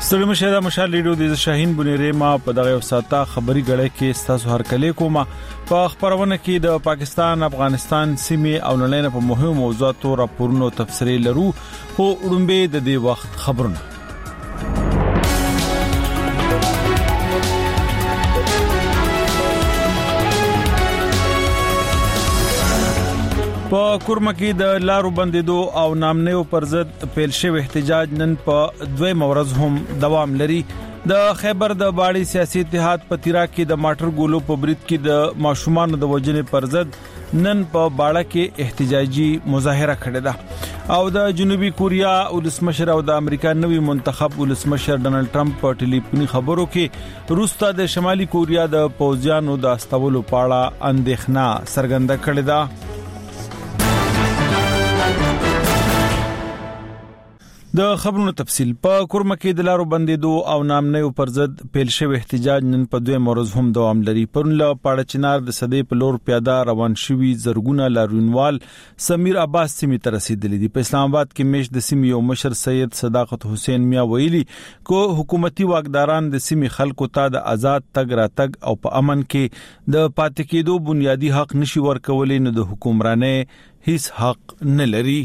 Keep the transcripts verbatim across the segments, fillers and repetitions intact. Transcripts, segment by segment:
ستړي مشه دا مشال ریډیو د شاهین بنيري ما په دغه وساته خبري غړې کې ستاسو هر کله کومه په خبرونه کې د پاکستان افغانستان سیمې او نړۍ په مهمو موضوعاتو راپورونو تفصیل لرو خو وړاندې د دې وخت خبرونه په کورمه کې د لارو بندیدو او نامنیو پر ضد پیل شوی احتجاج نن په دوی مورز هم دوام لري د خیبر د باړی سیاسي اتحاد په تیرا کې د ماټر ګولو په برید کې د ماشومان د وجنې پر ضد نن په باړه کې احتجاجي مظاهره کړې ده او د جنوبي کوریا ولسمشر او د امریکا نوی منتخب ولسمشر ډانلډ ټرمپ په ټلیفوني خبرو کې روستا د شمالي کوریا د پوځیانو د استولو پاړه اندېښنه څرګنده کړې ده د خبرونو تفصیل په کورمه کې د لارو بندیدو او نامنیو پر ضد پیل شوی احتجاج نن په دوی مورز هم دوام لري پرون له پاړه چنار د صدې په لور پیاده روان شوی زرګونه لارونوال سمیر عباس سیمې ته رسیدلی دي په اسلام آباد کې مش د سیمې یو مشر سید صداقت حسین میا ویلي کو حکومتي واکداران د سیمې خلکو ته د آزاد تګ راتګ او په امن کې د پاتې کېدو بنیادی حق نشي ورکولې نو د حکومرانه هیڅ حق نه لري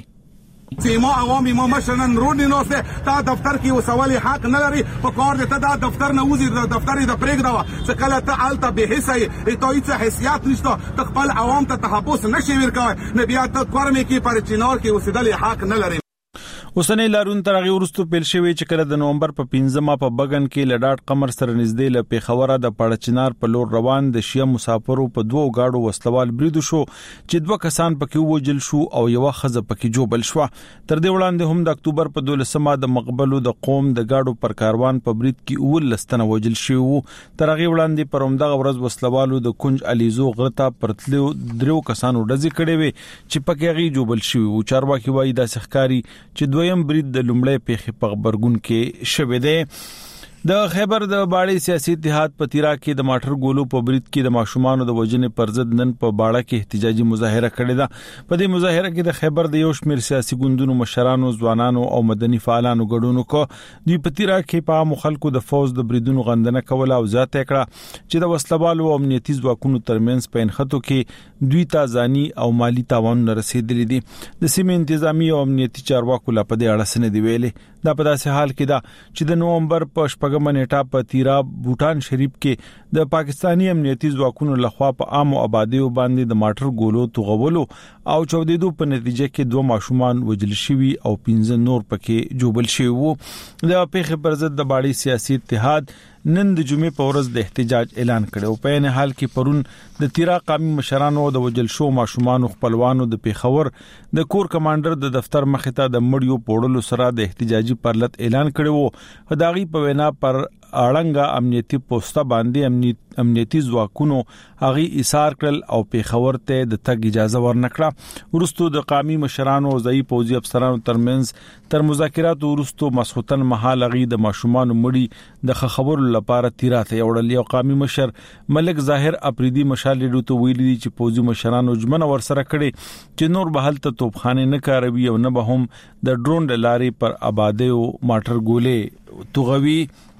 چې ما عوامي ما مشرن رونی نوسته تا دفتر کې وسوالي حق نه لري په کار دې ته دا دفتر نه وزي د دفتر د پرېګ دا چې کله ته آلته به حصہ ته هیڅ حیثیت نشته ته خپل عوام ته تحفظ نشي ورکوي نه بیا ته کورمه کې پر چینار کې وسیدل حق نه لري اوسنۍ لارون ترغه ورستو پیل شوی چې کله د نومبر په پنځمه په بغن کې لډاټ قمر سره نږدې ل پیښوره د پړچنار په لور روان د شیا مسافرو په دوو گاډو وسلوال بریدو شو چې دوه کسان پکې وژل شو او یو خزه پکې جوبل شو تر دې وړاندې هم د اکتوبر په دولسمه د مقبلو د قوم د گاډو پر کاروان په برید کې اول لستنه وژل شو ترغه وړاندې پر همدغه ورځ وسلوالو د کنج الیزو غرتا پرتلو درو کسانو ډزې کړې وي چې پکې غي جوبل شو او چارواکي وایي د سخکاری چې دویم برید د لومړی پیښې په خبرګون کې شوه دی د خیبر د باړی سیاسي اتحاد په تیرا کې د ماټر ګولو په برید کې د ماشومان د وجنې پر ضد نن په باړه کې احتجاجي مظاهره کړې ده په دې مظاهره کې د خیبر د یو شمېر سیاسي ګوندونو مشرانو ځوانانو او مدني فعالانو ګډون وکړ دوی په تیرا کې په عام خلکو د فوز د بریدونو غندنه کوله او ځات کړه چې د وسلوالو او امنیتي ځواکونو ترمنځ په انخته کې دوی ته ځاني او مالی تاوان رسیدلی دي د سیمې انتظامی او امنیتي چارواکو لا په دې اړه سن دی ویلي دا په داسې حال کې دا چې د نومبر په شپږمه نیټه په تیرا بوټان شریف کې د پاکستانی امنیتي ځواکونو لخوا په عام آبادیو باندې د ماټر ګولو توغولو او چودېدو په نتیجه کې دوه ماشومان وژل شوي او پنځه نور پکې جوبل شوي وو د پیښې پر ضد د باړی سیاسي اتحاد نن د جمعې په ورځ د احتجاج اعلان کړو په ان حال کې پرون د تیرا قومي مشرانو د وجل شو ماشومان خپلوانو د پیښور د کور کمانډر د دفتر مخې ته د مړیو پوړلو سره د احتجاجي پرلط اعلان کړو خدایي په وینا پر اړنګا امنیتي پوسټه باندې امنیتي ځواکونو هغه ایثار کړل او پیښور ته د تګ اجازه ورنکړه ورستو د قومي مشرانو او ځای پوځي افسرانو ترمنځ تر مذاکرات ورستو مسخوتن محل غي د ماشومان مړي د خبرو لپاره تیراته یوړل یو قومي مشر ملک ظاهر اپریدي مشال لیدو ته ویلي چې پوځي مشرانو جمنه ورسره کړي چې نور بهل ته توپخانه نه کاروي او نه به هم د ډرون لارې پر آبادیو ماټر ګولې توغوي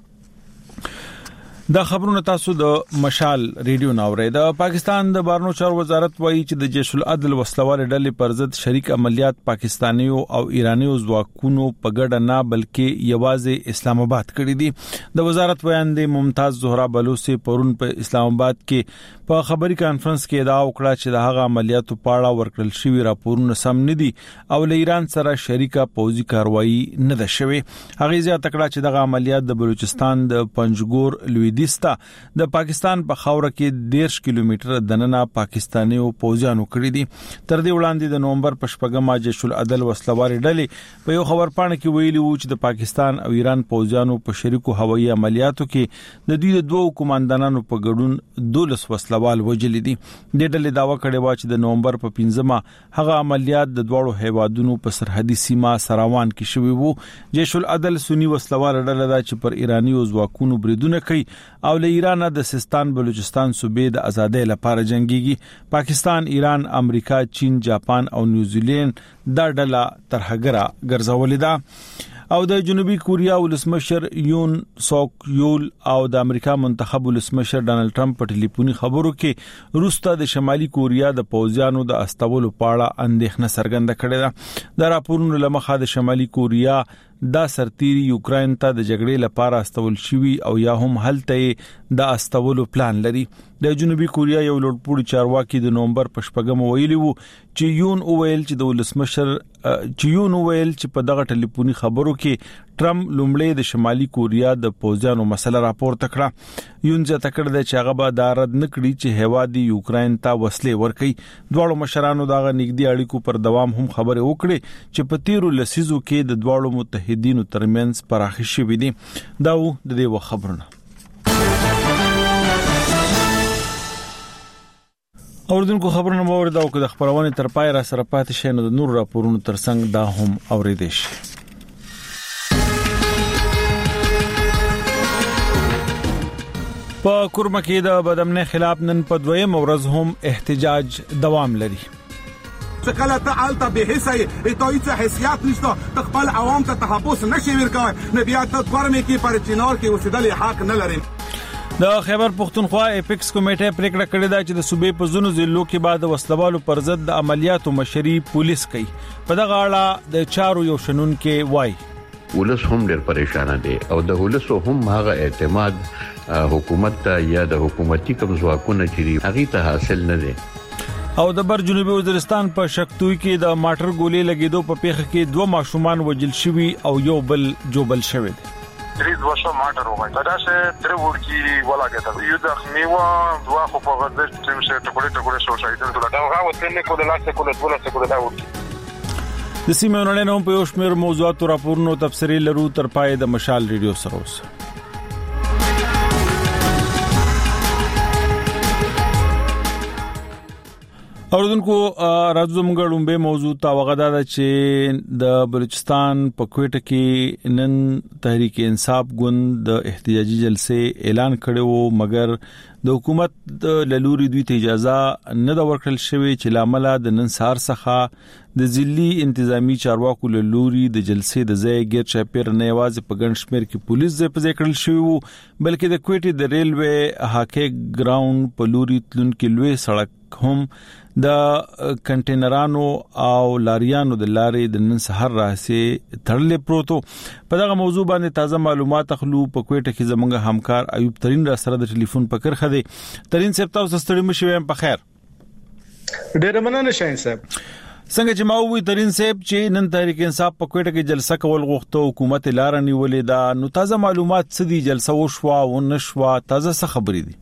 دا خبرونه تاسو د مشال ریډیو ناوړې د پاکستان د بارنو چارو وزارت وایي چې د جیش العدل وسلوال ډلې پر ضد شریک عملیات پاکستانیو او ایرانیو ځواکونو په ګډه نه بلکې یوازې اسلام آباد کړی دي د وزارت بیان د ممتاز زهرا بلوچ پرون په اسلام آباد کې په خبري کانفرنس کې دا وکړه چې د هغه عملیاتو پاړه ورکړل شوی راپورونه سم نه دي او له ایران سره شریکه پوځي کاروایی نه ده شوی هغه زیاته کړه چې د عملیات د بلوچستان د پنجګور لوی دستا د پاکستان په خاور کې ډیرش کیلومتر دننه پاکستانیو پوځیانو کړی دي تر دې وړاندې د نومبر په شپږمه جیش العدل وسلوال ډلې په یو خبر پاڼه کې ویلي وو چې د پاکستان او ایران پوځیانو په شریکو هوایي عملیاتو کې د دوی د دوه کمانډانانو په ګډون دولس وسلوال وژل دي د ډلې داوا کړې و چې د نومبر په پنځمه هغه عملیات د دوړو هیوادونو په سرحدي سیمه سراوان کې شوی وو جیش العدل سنی وسلوال ډله دا چې پر ایرانیو ځواکونو بریدونه کوي او له ایران د سیستان بلوچستان صوبې د ازادۍ لپاره جنگيږي پاکستان ایران امریکا چین جاپان او نیوزیلند دا ډله ترهګره ګرځولې ده او د جنوبي کوریا ولسمشر یون سوک یول او د امریکا منتخب ولسمشر ډانلډ ټرمپ په ټلیفوني خبرو کې روستا د شمالي کوریا د پوځیانو د استولو پاړه اندېښنه څرګنده کړې ده. د راپورونو لمخه د شمالي کوریا دا سرتيري یوکرين ته د جګړې لپاره استول شوی او یا هم هلته د استولو پلان لري. د جنوبي کوریا یو لوړپوړي چارواکي د نومبر په شپږم ویلي وو چې یون اویل چې د ولسمشر چې یون اویل چې په دغه ټلیفوني خبرو کې ټرمپ لومړی د شمالي کوریا د پوځیانو مسله راپورته کړه. یون ځکه کړه چې هغه به دارد نکړي چې هوادي یوکرين ته وسلې ورکړي. دواړو مشرانو دغه نږدې اړیکو پر دوام هم خبره وکړه چې په تیرو لسیزو کې د دواړو متحدینو ترمنځ پراخي شوې دي. دا و د دې خبرونه. اوردونکو خبرونه مورد او د خبرونه تر پای را سره پاتې شي نو د نور راپورونو ترڅنګ دا هم اوریدل شي. په کورما کې د بدامنۍ خلاف نن په دویم ورځ هم احتجاج دوام لري. کله ته آلته به حصه ایتایته حیثیت نشته تخپل عوام ته تحفظ نشي ورکوي نه بیا ته کورمه کې پر چینار کې اوسېدل حق نه لري. د خیبر پختونخوا اپیکس کمیټه پریکړه کړې ده چې د صوبې په زونو ضلعو کې بعد وسلوالو پر ضد د عملیاتو مشري پولیس کوي. په دغه اړه د چارو یو شنن کې وای ولس هم ډېر پریشان دي او د ولس هم هغه اعتماد حکومت ته یا د حکومتي کمزواکونه چې هغه ته حاصل نه دي. او د بر جنوبي وزیرستان په شکتوي کې د ماټر ګولې لګیدو په پیښه کې دوه ماشومان وژل شوي او یو بل جوبل شوی دی. تریز وشو ماټر وای دا چې تر ورکی ولاګه یو زخمی و دوه خو په غږ چې مشه ټکوړې ټکوړې شو شایدن ټول دا هغه وته کو د لاس کو د ټول څه کو دا ورکی د سیمه نړۍ نوم په یو شمېر موضوعات راپورونو تفسیری لرو تر پای د مشال ریډیو سره اوس. اوردونکو راځو موږ لومبه موضوع تا وغدا چې د بلوچستان په کوټه کې نن تحریک انصاف ګوند د احتجاجي جلسې اعلان کړو مګر د حکومت د لوري دوی ته اجازه نه دا ورکړل شوی چې لامل د نن سهار څخه د ځلي انتظامی چارواکو لوري د جلسې د ځای غیر چاپیر نه आवाज په ګڼ شمیر کې پولیس ځای په ځای کړل شوی وو بلکې د کوټې د ریلوې هاکې ګراوند په لوري تلون کې لوی سړک هم د کنټینرانو او لاریانو د لارې د نن سحر راځي تړلې پروتو. په دغه موضوع باندې تازه معلومات خلو په کوټه کې زمونږ همکار ایوب ترين را سره د ټلیفون په کرخه دي. ترين صاحب تاسو ستړي مشوي په خیر. ډېر مننه شاهین صاحب. څنګه چې ما وی ترين صاحب چې نن تحریک انصاف په کوټه کې جلسه کول غوښته حکومت لار نیولې دا نو تازه معلومات څه دي جلسه وشوا او نشوا تازه څه خبرې دي؟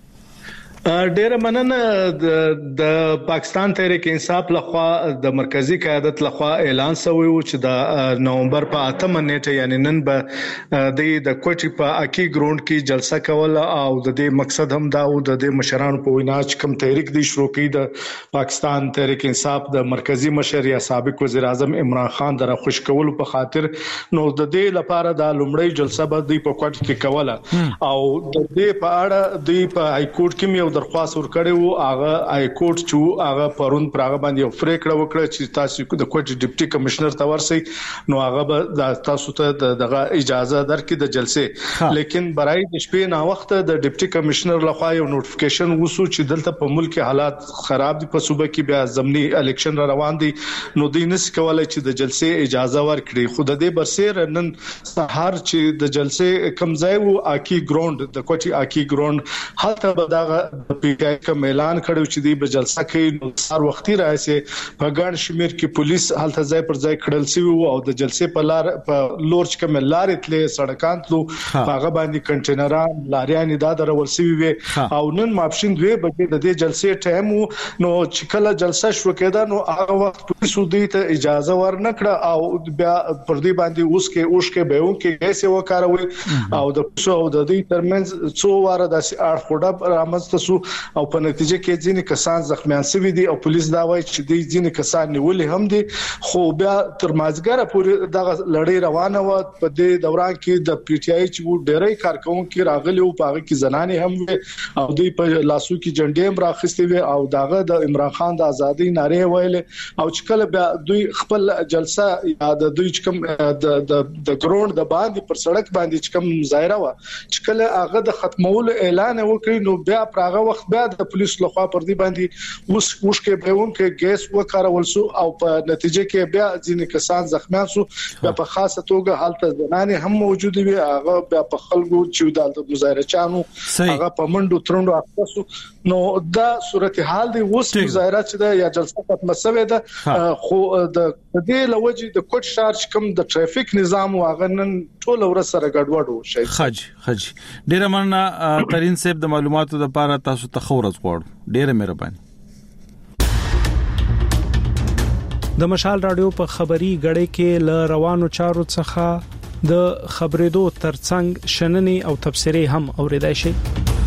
ډېر مننه د پاکستان تحریک انصاف لخوا د مرکزی قیادت لخوا اعلان شوی و چې د نومبر په اتمه نیټه یعنی نن به د د کوټي په اکی ګراوند کې جلسه کول او د دې مقصد هم دا و د دې مشرانو په وینا چې کوم تحریک دی شروع کړي د پاکستان تحریک انصاف د مرکزی مشر یا سابق وزیر اعظم عمران خان در خوش کول په خاطر نو د دې لپاره د لومړی جلسه به د په کوټ کې کوله او د دې په اړه د په های کورټ کې درخواست ورکړی وو هغه های کورټ چې هغه پرون پرغه باندې یو پریکړه وکړه چې تاسو د کوټ ډیپټي کمشنر ته ورسئ نو هغه به تاسو ته دغه اجازه درکړي د جلسې لیکن برای د شپې نا وخت د ډیپټي کمشنر لخوا یو نوټیفیکیشن وسو چې دلته په ملک حالات خراب دي په صوبه کې بیا ضمني الیکشن را روان دي نو دوی نس کولای چې د جلسې اجازه ورکړي خو د دې برسیر نن سهار چې د جلسې کم ځای وو اکی ګراوند د کوټي اکی ګراوند هلته به دغه پی ټی آی کوم اعلان کړو چې دی په جلسه کې نو سار وختي راځي په ګڼ شمیر کې پولیس هلته ځای پر ځای کړل سی او د جلسې په لار په لورچ کوم لارې تلې سړکان تلو هغه باندې کنټینران لاریان دا درول سی وي او نن ماپښین دوی بجې د دې جلسې ټایم نو چې کله جلسه شروع کېده نو هغه وخت پولیس دوی ته اجازه ورنکړه او بیا پر دې باندې اوس کې اوس کې به و کې ایسه وکاروي او د پوسو د دې ترمنځ څو واره د اړ خوډه رامنځته شو او په نتیجه کې ځینې کسان زخمیان شوي دي او پولیس دا وایي چې د ځینې کسان نیولې هم دي خو بیا تر مازګره پورې دغه لړۍ روانه و په دې دوران کې د پی ټ آی چې ډېرې کارکونکو راغلي او په هغه کې زنانې هم او دوی په لاسو کې جنډې هم راخستې وي او داغه د عمران خان د ازادي ناره ویلې او چې کله بیا دوی خپل جلسه یا د دوی چې کوم د د ګراوند د باندې پر سړک باندې چې کوم مظاهره و چې کله هغه د ختمولو اعلان وکړي نو بیا پراغه وخت بیا د پولیس لخوا پر دې باندې اوس وشکې بهون کې ګیس وکارول شو او په نتیجه کې بیا ځینې کسان زخمیان شو بیا په خاصه توګه حالت زنانې هم موجود وي هغه بیا په خلکو چې د مظاهره چانو هغه په منډو ترندو اختصو نو دا صورتحال دی اوس مظاهره چې دا یا جلسه ختمه شوه ده خو د دې لوجې د کوټ شارج کم د ټرافیک نظام واغنن ټول ورځ سره ګډوډ و شي خج خج ډیره مننه ترين صاحب د معلوماتو لپاره تاسو ته خورز غواړم ډیره مهرباني د مشال رادیو په خبري غړې کې ل روانو چارو څخه د خبرېدو ترڅنګ شننې او تفسیرې هم اوریدای شي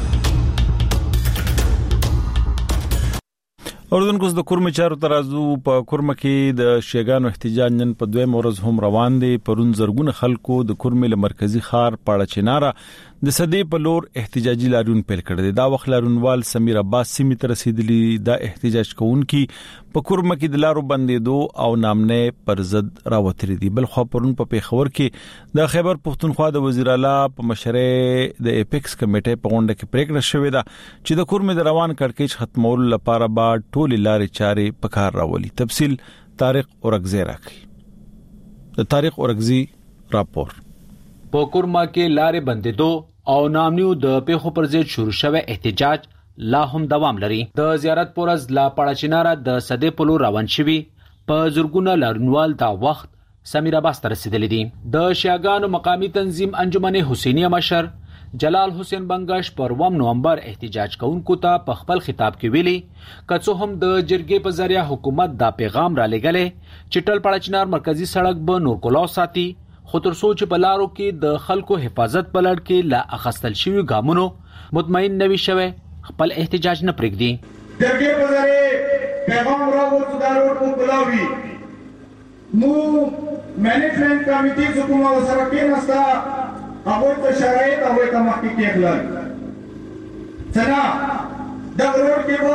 اوردونکو د کورمه چارو ترازو په کورمه کې د شیګانو احتجاج نن په دویم ورځ هم روان دي پرون زرګونه خلکو د کورمه مرکزی ښار پاړه چنارا د صدې په لور احتجاجي لاریون پیل کړی دا وخت لارونوال سمیر عباس سیمه تر رسیدلی دا احتجاج کوونکی په کورمه کې د لارو بندیدو او نامنه پر ضد راوتري دي بل خو پرون په پیښور کې د خیبر پښتونخوا د وزیر اعلی په مشرۍ د اپیکس کمیټې په غونډه کې پریکړه شوې ده چې د کورمه د روان کړکېچ ختمول لپاره با ټول لارې چارې په کار راولي تفصیل طارق اورغزی راکړي د طارق اورغزی راپور په کورمه کې لارې بندیدو او نامنیو د پیښو پر ضد شروع شوه احتجاج لا هم دوام لري د زیارت پورز لا پړچیناره د صدې په لور روان شوي په زرګونه لارنوال دا وخت سمیر عباس ته رسیدلی دي د شیاګانو مقامی تنظیم انجمن حسینیه مشر جلال حسین بنگش پر اووم نومبر احتجاج کوونکو ته په خپل خطاب کې ویلي کڅو هم د جرګې په ذریعہ حکومت دا پیغام را لګلې چې ټل پړچینار مرکزی سړک به نور کولو ساتي خو تر سوچ په لارو کې د خلکو حفاظت په لړ کې لا اخستل شوی ګامونو مطمئن نوي شوه خپل احتجاج نه پرېږدي جرګې په ذریعہ پیغام راوړو د روډ په بلاوي مو مینجمنت کمیټي حکومت سره کې نستا هغه ته شرایط هغه ته مخکې کېخلل څنګه د روډ کې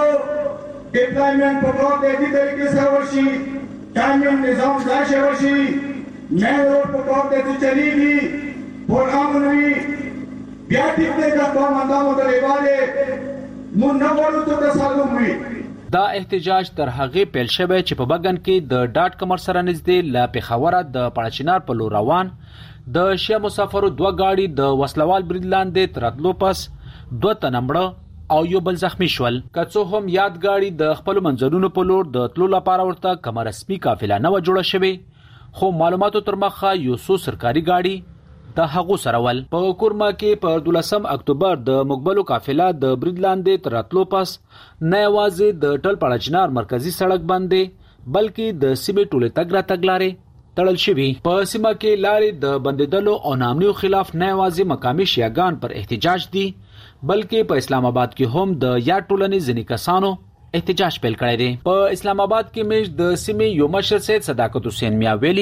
وو ډیپلایمنٹ په پروګرام دې طریقې سره ورشي ټایمینګ نظام ځای شي ورشي میں روڈ پر کام دیتی چلی گی پروگرام نوی بیا ٹکنے کا قوم انداموں در عبادے مون نبولو تو تصالم ہوئی دا احتجاج تر هغه پیل شوه چې په بغن کې د ډاټ کمر سره نږدې لا پیښوره د پړچینار په لور روان د شیا مسافرو دوه گاډي د وسلوال بریدلاندې تراتلو پس دوه تنمړه او یو بل زخمی شول کڅو هم یاد گاډي د خپل منځونو په لور د تلو لپاره ورته کوم رسمي قافله نه و جوړه شوی خو معلوماتو تر مخه یو څو سرکاري گاډي د هغو سره ول په کورما کې په دولسم اکتوبر د مقبلو قافله د بریدلاندې تراتلو پس نه یوازې د ټل پړچنار مرکزی سړک باندې بلکې د سیمې ټوله تګرا تګلارې تړل شوی په سیمه کې لارې د بندیدلو او نامنیو خلاف نه یوازې مقامي شیعاګان پر احتجاج دي بلکې په اسلام آباد کې هم د یا ټولنې ځینې کسانو احتجاج پیل کړی دی په اسلام آباد کې مش د سیمې یو مشر سید صداقت حسین میا ویلي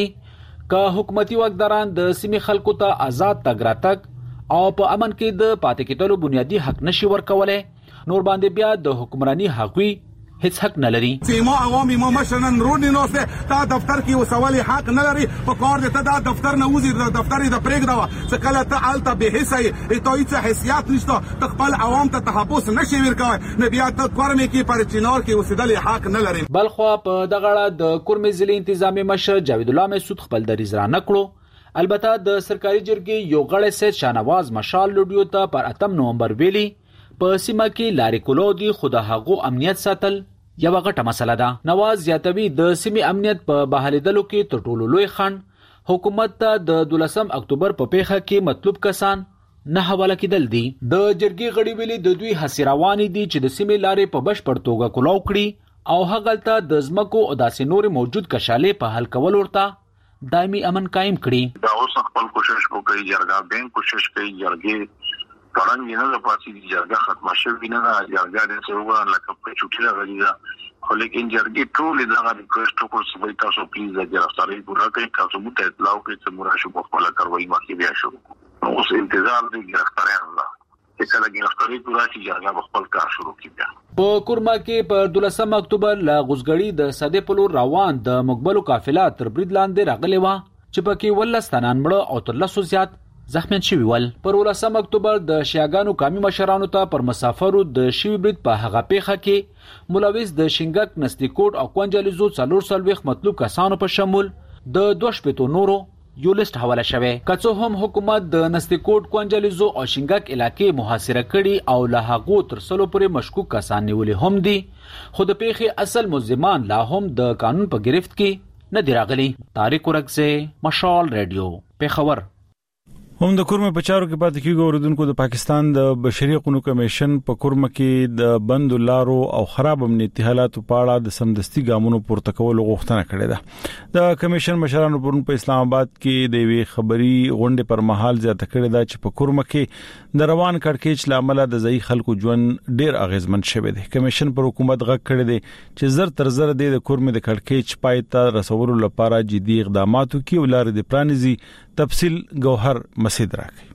ک حکومتي واکداران د سیمې خلکو ته آزاد تګ راتګ او په امن کې د پاتې کېدلو بنیادی حق نشي ورکولای نور باندې بیا د حکمرانی حقوي هیڅ حق نه لري سیما عوامي ما مشنن رونی نوسته تا دفتر کې وسوالي حق نه لري په کار دې ته دا دفتر نه وزي د دفتر د پرېګ دا چې کله ته آلته به حصہ ای ته هیڅ حیثیت نشته خپل عوام ته تحفظ نشي ورکوي نه بیا ته کورمه کې پر چینار کې وسیدل حق نه لري بلخو په دغه د کورمه ضلع انتظامی مشر جاوید الله مسعود خپل دریز را نکړو البته د سرکاري جرګې یو غړی سید شاهنواز مشال لوډیو ته پر اتم نومبر ویلي په سیمه کې لارې کولو دي خو هغه امنیت ساتل یو غټه مسله ده نواز زیاتوي د سیمې امنیت په بحالیدلو کې تر ټولو لوی خنډ حکومت ته د دولسم اکتوبر په پیښه کې مطلوب کسان نه حواله کېدل دي د جرګې غړي ویلي د دوی حسیروانی دي چې د سیمې لارې په بشپړ توګه کولو کړي او هغه ته د زمکو او داسې نور موجود کشالې په حل کول ورته دایمي امن قائم کړي دا اوس خپل کوشش کوي جرګه بین کوشش کوي جرګې پرنګ نه د پاتې دي جرګه ختمه شوې نه ده جرګه د څوګان لکه په چوټي راغلي ده خو لیکن جرګې ټول دغه ریکوست وکړ چې تاسو پلیز د گرفتاری پورا کړئ تاسو مو ته اطلاع وکړئ چې موږ شو په خپل کاروایی مخکې بیا شو اوس انتظار دی گرفتاری الله چې کله گرفتاری پورا شي جرګه خپل کار شروع کړي. په کورما کې په دولسم اکتوبر لا غوزګړی د صدې په لور روان د مقبلو قافله تر برید لاندې راغلی و چې پکې ولس تنان مړه او تر لسو زیات زخمیان شوي ول. پر ولسم اکتوبر د شیاګانو قومي مشرانو ته پر مسافرو د شوي برید په هغه پیخه کې ملوث د شینګک نستیکوټ او کوانجالیزو څلور سلويخ مطلوب کسانو په شمول د دوه شپېتو نورو یو لیست حواله شوه. کڅو هم حکومت د نستیکوټ کوانجالیزو او شینګک علاقې محاصره کړي او له هغو تر سلو پورې مشکوک کسان نیولې هم دي خو د پیخي اصل ملزمان لا هم د قانون په گرفت کې نه دی راغلي. طارق ورکزه مشال رادیو پیښور. هم د کورمه په چارو کې پاتې کیږي اوردونکو د پاکستان د بشري حقوقو کمیشن په کورمه کې د بند لارو او خراب امنیتي حالات په اړه د سمدستي ګامونو پورته کولو غوښتنه کړې ده. د کمیشن مشرانو پرون په اسلام آباد کې د وی خبري غونډې پر مهال زیاته کړې ده چې په کورمه کې د روان کړکېچ لامل د ځای خلکو ژوند ډیر اغیزمن شوی دی. کمیشن پر حکومت غږ کړی دی چې زر تر زر د کورمه د کړکېچ پای ته رسولو لپاره جدي اقدامات وکړي او لارې د پلانیزي تفصیل گوهر مسید راکړي.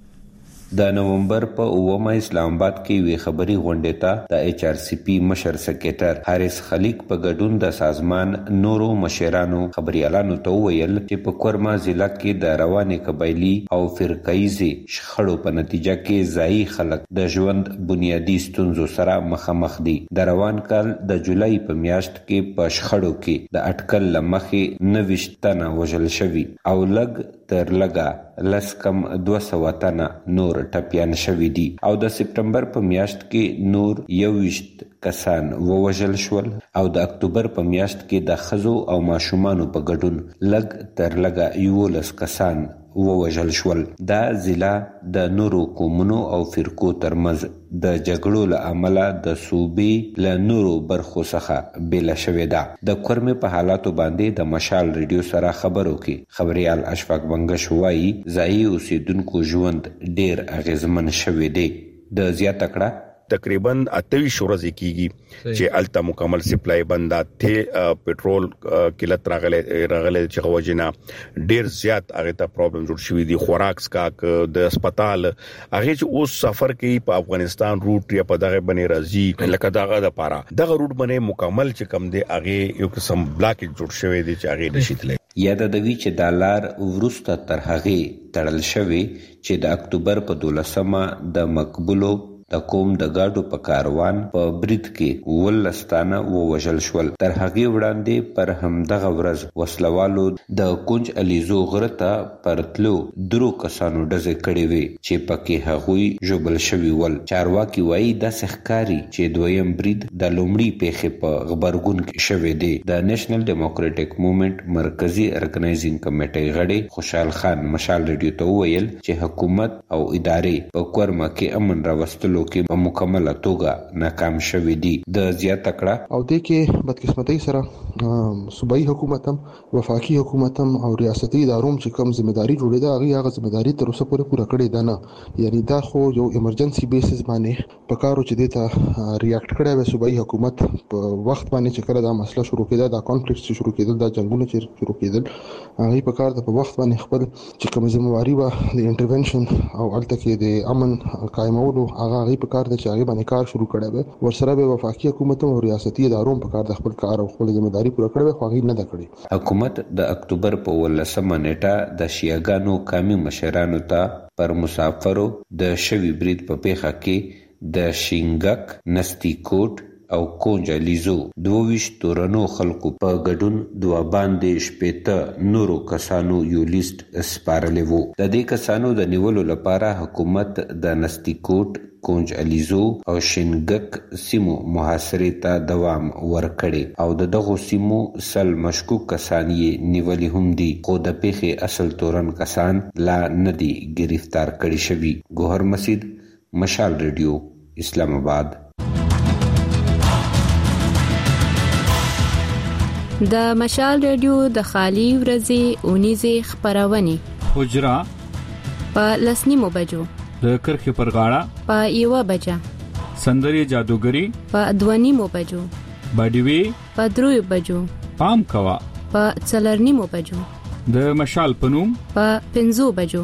د نومبر په اومه اسلام آباد کې وی خبري غونډه ته د ایچ آر سی پی مشر سکریټر حارث خلیق په ګډون د سازمان نورو مشرانو خبريالانو ته ویل چې په کورما ضلع کې د رواني قبایلی او فرقایي شخړو په نتیجه کې ځای خلک د ژوند بنیادی ستونزو سره مخامخ دي. د روان کال د جولای په میاشت کې په شخړو کې د اټکل لمخې نوښت تنه وژل شوی او لګ تر لګا لس کم دوه سوه تنه نور ټپیان شوي دي او د سپټمبر په میاشت کې نور یوویشت کسان ووژل شول او د اکتوبر په میاشت کې د ښځو او ماشومانو په ګډون لږ تر لږه یولس کسان ووژل شول. دا ضلع د نورو قومونو او فرقو ترمنځ د جګړو له امله د صوبې له نورو برخو څخه بیل شوې ده. د کورمې په حالاتو باندې د مشال ریډیو سره خبرو کې خبريال اشفاق بنگش وایي ځایي اوسیدونکو ژوند ډیر اغیزمن شوی دی. د زیاته کړه تقریبا اتویس ورځې کیږي چې الته مکمل سپلای بندا ته پټرول قلت راغله راغله چې غوجنا ډیر زیات هغه ته پرابلم جوړ شوې دي. خوراک سکاک د هسپتال هغه چې اوس سفر کوي په افغانستان روټ یا په دغه باندې راځي لکه دغه د پاره دغه روټ باندې مکمل چې کم دی هغه یو قسم بلاک جوړ شوی دی چې هغه نشیتلی. یاد د وی چې دالر ورسته تر هغه تړل شوی چې د اکتوبر په دولسمه د مقبولو د قوم د گاډو په کاروان په برید کې ولستانه ووژل شول. تر هغه وړاندې پر همدغه ورځ وسلوالو د کونج الیزو غرته پرتلو درو کسانو ډزې کړې وي چې پکې هغوی ژوبل شوي ول. چارواکي وایي د سخکاری چې دویم برید د لومړي پیښې په غبرګون کې شوی دی. د نېشنل ډیموکراټک موومېنټ مرکزی ارګنایزینګ کمیټې غړي خوشحال خان مشال ریډیو ته ویل چې حکومت او ادارې په کورما کې امن راوستلو کې په مکمله توګه ناکام شوي دي. د زیاته کړه او د کې بدقسمتۍ سره صوبایي حکومت هم وفاقي حکومت هم او ریاستي ادارو چې کوم ځمېداري جوړې ده هغه هغه ځمېداري تر اوسه پورې پوره کړې ده نه. یعنی دا خو یو ایمرجنسي بیسز باندې په کارو چې دته ریاکټ کړی وي صوبایي حکومت په وخت باندې چې کله دا مسله شروع کېده دا کانفلیکټ چې شروع کېدل دا جنگونه چې شروع کېدل هغه په کار د په وخت باندې خپل چې کوم ځمواري و د انټرونشن او الته کې د امن قائمولو هغه په کار د چاغي باندې کار شروع کړی و. ورسره به وفاقي حکومت او ریاستي ادارو په کار د خپل کار او خپل ځمېداري پوره کړې خو هغه نه ده کړې. حکومت د اکتوبر په ولسمه نیټه د شیعاګانو قومي مشرانو ته پر مسافرو د شوي برید په پیښه کې د شینګک نستیکوټ او کونجالیزو دوویش تورنو خلکو په ګډون دوه باندې شپېته نورو کسانو یو لیست سپارلی وو. د دې کسانو د نیولو لپاره حکومت د نستیکوټ کونج الیزو او شینګک سیمو محاصرې ته دوام ورکړي او د دغو سیمو سل مشکوک کسان یې نیولي هم دي خو د پیښې اصل تورن کسان لا نه دي گرفتار کړي شوي. ګوهر مسید مشال ریډیو اسلام آباد. د مشال ریډیو د خالی ورځې اونیزه خبرونه حجرا په لسنیمو بجو د کرخې پر غاړه په یوه بجه، سندري جادوګری په دوه نیمو بجو، باډیوي په دریو بجو، پام کوا په څلور نیمو بجو، د مشال پنوم په پنځو بجو.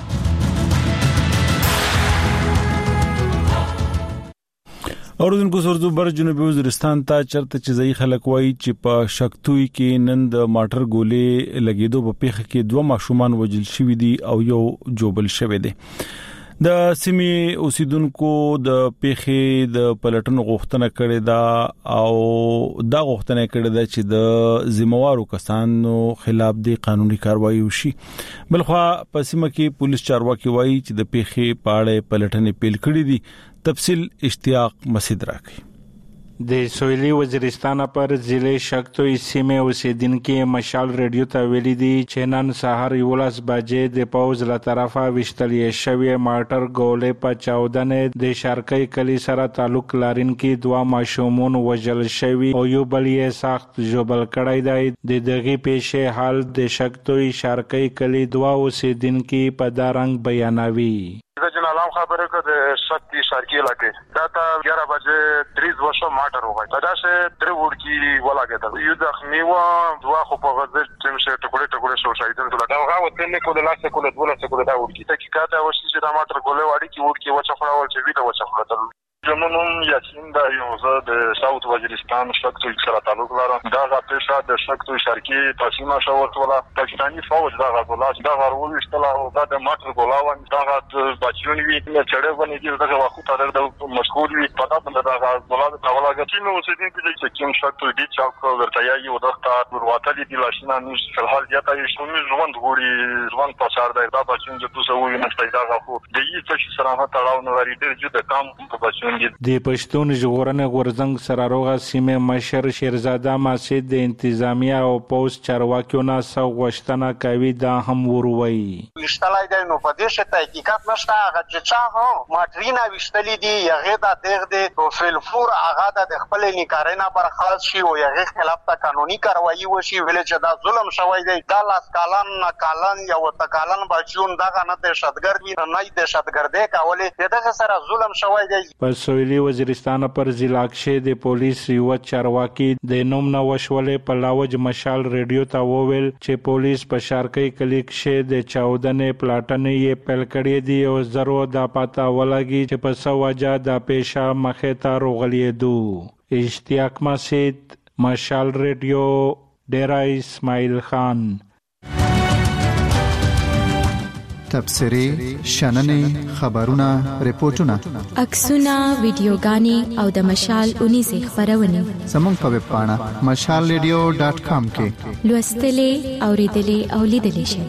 اوردونکو سرزو بر جنوبي وزیرستان ته چرته چې ځای خلک وایي چې په شکتوي کې نن د ماټر ګولې لګیدو په پیښه کې دوه ماشومان وژل شوي دي او یو جوبل شوی دی. د سیمې اوسیدونکو د پیښې د پلټنو غوښتنه کړې ده او دا غوښتنه کړې ده چې د ذمہوارو کسانو خلاف د قانوني کاروایی وشي. بلخوا په سیمه کې پولیس چارواکي وایي چې د پیښې په اړه پلټنې پیل کړې دي. تفصیل اشتیاق مسعود راکړي. د سویلي وزیرستان پر ضلع شکتوي سیمه اوسیدونکو مشال ریډیو ته ویلي دي چې نن سهار یولس بجې د پوز له طرفه وشتلې شوی ماټر ګولې په چاودنې د شرقي کلی سره تعلق لرونکي دوه ماشومان وژل شوی او یو بل یې سخت جوبل کړی دی. د دغه پیښې حال د شکتوي شرقي کلی دوه اوسیدونکو په دارنګ بیانوي. د جنالام خبره کده شکتی شرقي علاقې دا تا ग्यारह بجې تریز وشو ماټر وغه دا شه درې ورکی ولاګه یو د خمیوا دوا خو په غزه چې شه ټکوړه ټکوړه شو شایدل دا هغه وته نه کوله لاسه کوله دوله څه کوله دا ورکی ته کی کاته وشي چې دا ماټر ګولې واړي کی ورکی وچه خړاول چې ویته وچه خړاول زمونږ یاسین دا یو زه د ساوث وزیرستان شکتوي سره تعلق لرم. دا غاټه د شکتوي شرقي تقسیم شوت ولا پاکستاني فوج دا غولاش دا غرول استلا او دا د ماټر ګولاون دا غات بچونی وی چې ډېر ونی دي دا واخو تر د مشهور وی پتا بند دا غولاګ دا ولاګ چې نو اوسېدین کې چې کوم شکتوي دي چې ورته یو دغه ورواته دي لاشنا نش فلحال یاته یو مې ژوند غوړي ژوند په سر دا بچون چې تاسو وینئ چې دا غو د یی څه سره تړاو نه لري ډېر جوړ کام په بچون د پښتون ژغورنې غورځنګ سراروغه سیمه مشر شیرزاده مسعود د انتظامیه او پوس چارواکیو نه سو غوښتنه کوي دا هم وروي. وشتلای دی نو په دې شته حقیقت نشته هغه چې چا هو ماټرینا وشتلې دي یغه دا دغه د فلفور هغه د خپل نکارینه برخلاص شي او یغه خلاف ته قانوني کاروایی وشي ویل چې دا ظلم شوی دی. دا لاس کالن نه کالن یو تکالن بچون دغه نه دهشتګرد وي نه دهشتګردي کولې دغه سره ظلم شوی دی. سویلي وزیرستان پر ضلع کې د پولیس یو چارواکي د نوم نو وشولې په لاوج مشال ریډیو ته وویل چې پولیس په شارکي کلی کې د چاودنې پلاټنې یې پیل کړې دي او زرو د پاتا ولګي چې په سوجا د پیښه مخه ته روغلې دو. اشتیاق مسعود مشال ریډیو ډیرا اسماعیل خان. تبصری، شننې، خبرونه، ریپورتونه، عکسونه، ویډیوګانې او د مشال اونې زی خبرونه زموږ په ویب پاڼه مشال ریډیو ډاټ کام کې لوستلې، اوریدلې او لیدلې شئ.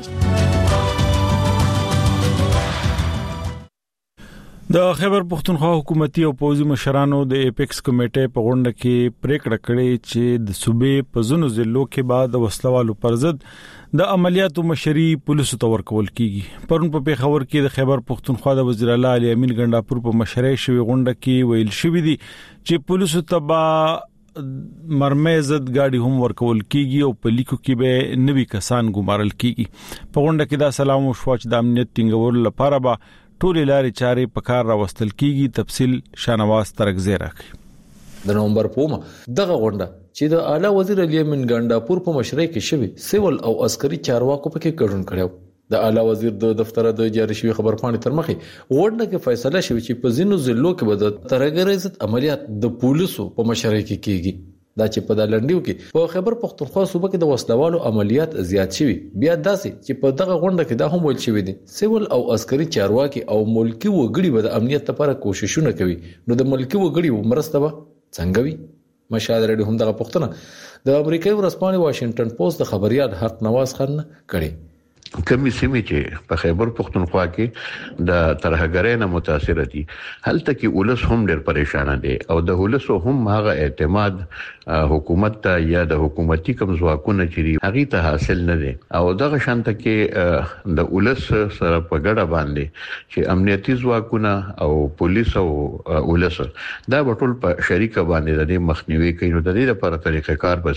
د خیبر پختونخوا حکومتي او پوځي مشرانو د ایپکس کمیټې په غونډه کې پریکړه کړې چې د صوبې په زونو ضلعو کې بعد وسلوالو پر ضد د عملیاتو مشري پولیسو ته ورکول کیږي. پرون په پیښور کې د خیبر پختونخوا د وزیر اعلی علي امین ګنداپور په مشرۍ شوی غونډه کې ویل شوی دی چې پولیسو ته با مرمۍ ضد گاډي هم ورکول کیږي او په لیکو کې به نوي کسان ګمارل کیږي. په غونډه کې دا سلام او شواچ د امنیت ټینګول لپاره به ټولې لارې چارې په کار راوستل کیږي. تفصیل شانواز ترکزی راکړي. د نومبر پومه دغه غونډه چې د اعلی وزیر علي امین ګنداپور په مشرۍ کې شوی سیول او عسکري چارواکو پکې ګډون کړو. د اعلی وزیر د دفتر د جاری شوی خبر پاڼې تر مخه غونډه کې فیصله شوی چې په زینو ضلعو کې به د ترګرې ضد عملیات د پولیسو په مشرۍ کې کیږي. دا چې په دلنډیو کې په خیبر پختونخوا صوبه کې د وسلوالو عملیات زیات شوي. بیا داسې چې په دغه غونډه کې دا هم ویل شوی دي سیول او عسکري چارواکي او ملکی وګړي به د امنیت لپاره کوششونه کوي. نو د ملکی وګړي مرسته به څنګه وي؟ مشال ریډیو هم دغه پوښتنه د امریکایي ورځپاڼې واشنگټن پوسټ د خبريال حق نواز خان کړي. کمی سیمې چې په خیبر پختونخوا کې د ترهګرۍ نه متاثر دي هلته کې ولس هم ډېر پریشان دي او د ولس هم هغه اعتماد حکومت ته یا د حکومتي کوم ځواکونه چې هغه ته حاصل نه دي او دغه شانته کې د ولس سره په ګډه باندې چې امنیتي ځواکونه او پولیس او ولس دا ټول په شریکه باندې د مخنیوي کوي. نو د دې لپاره طریقې کار بسوي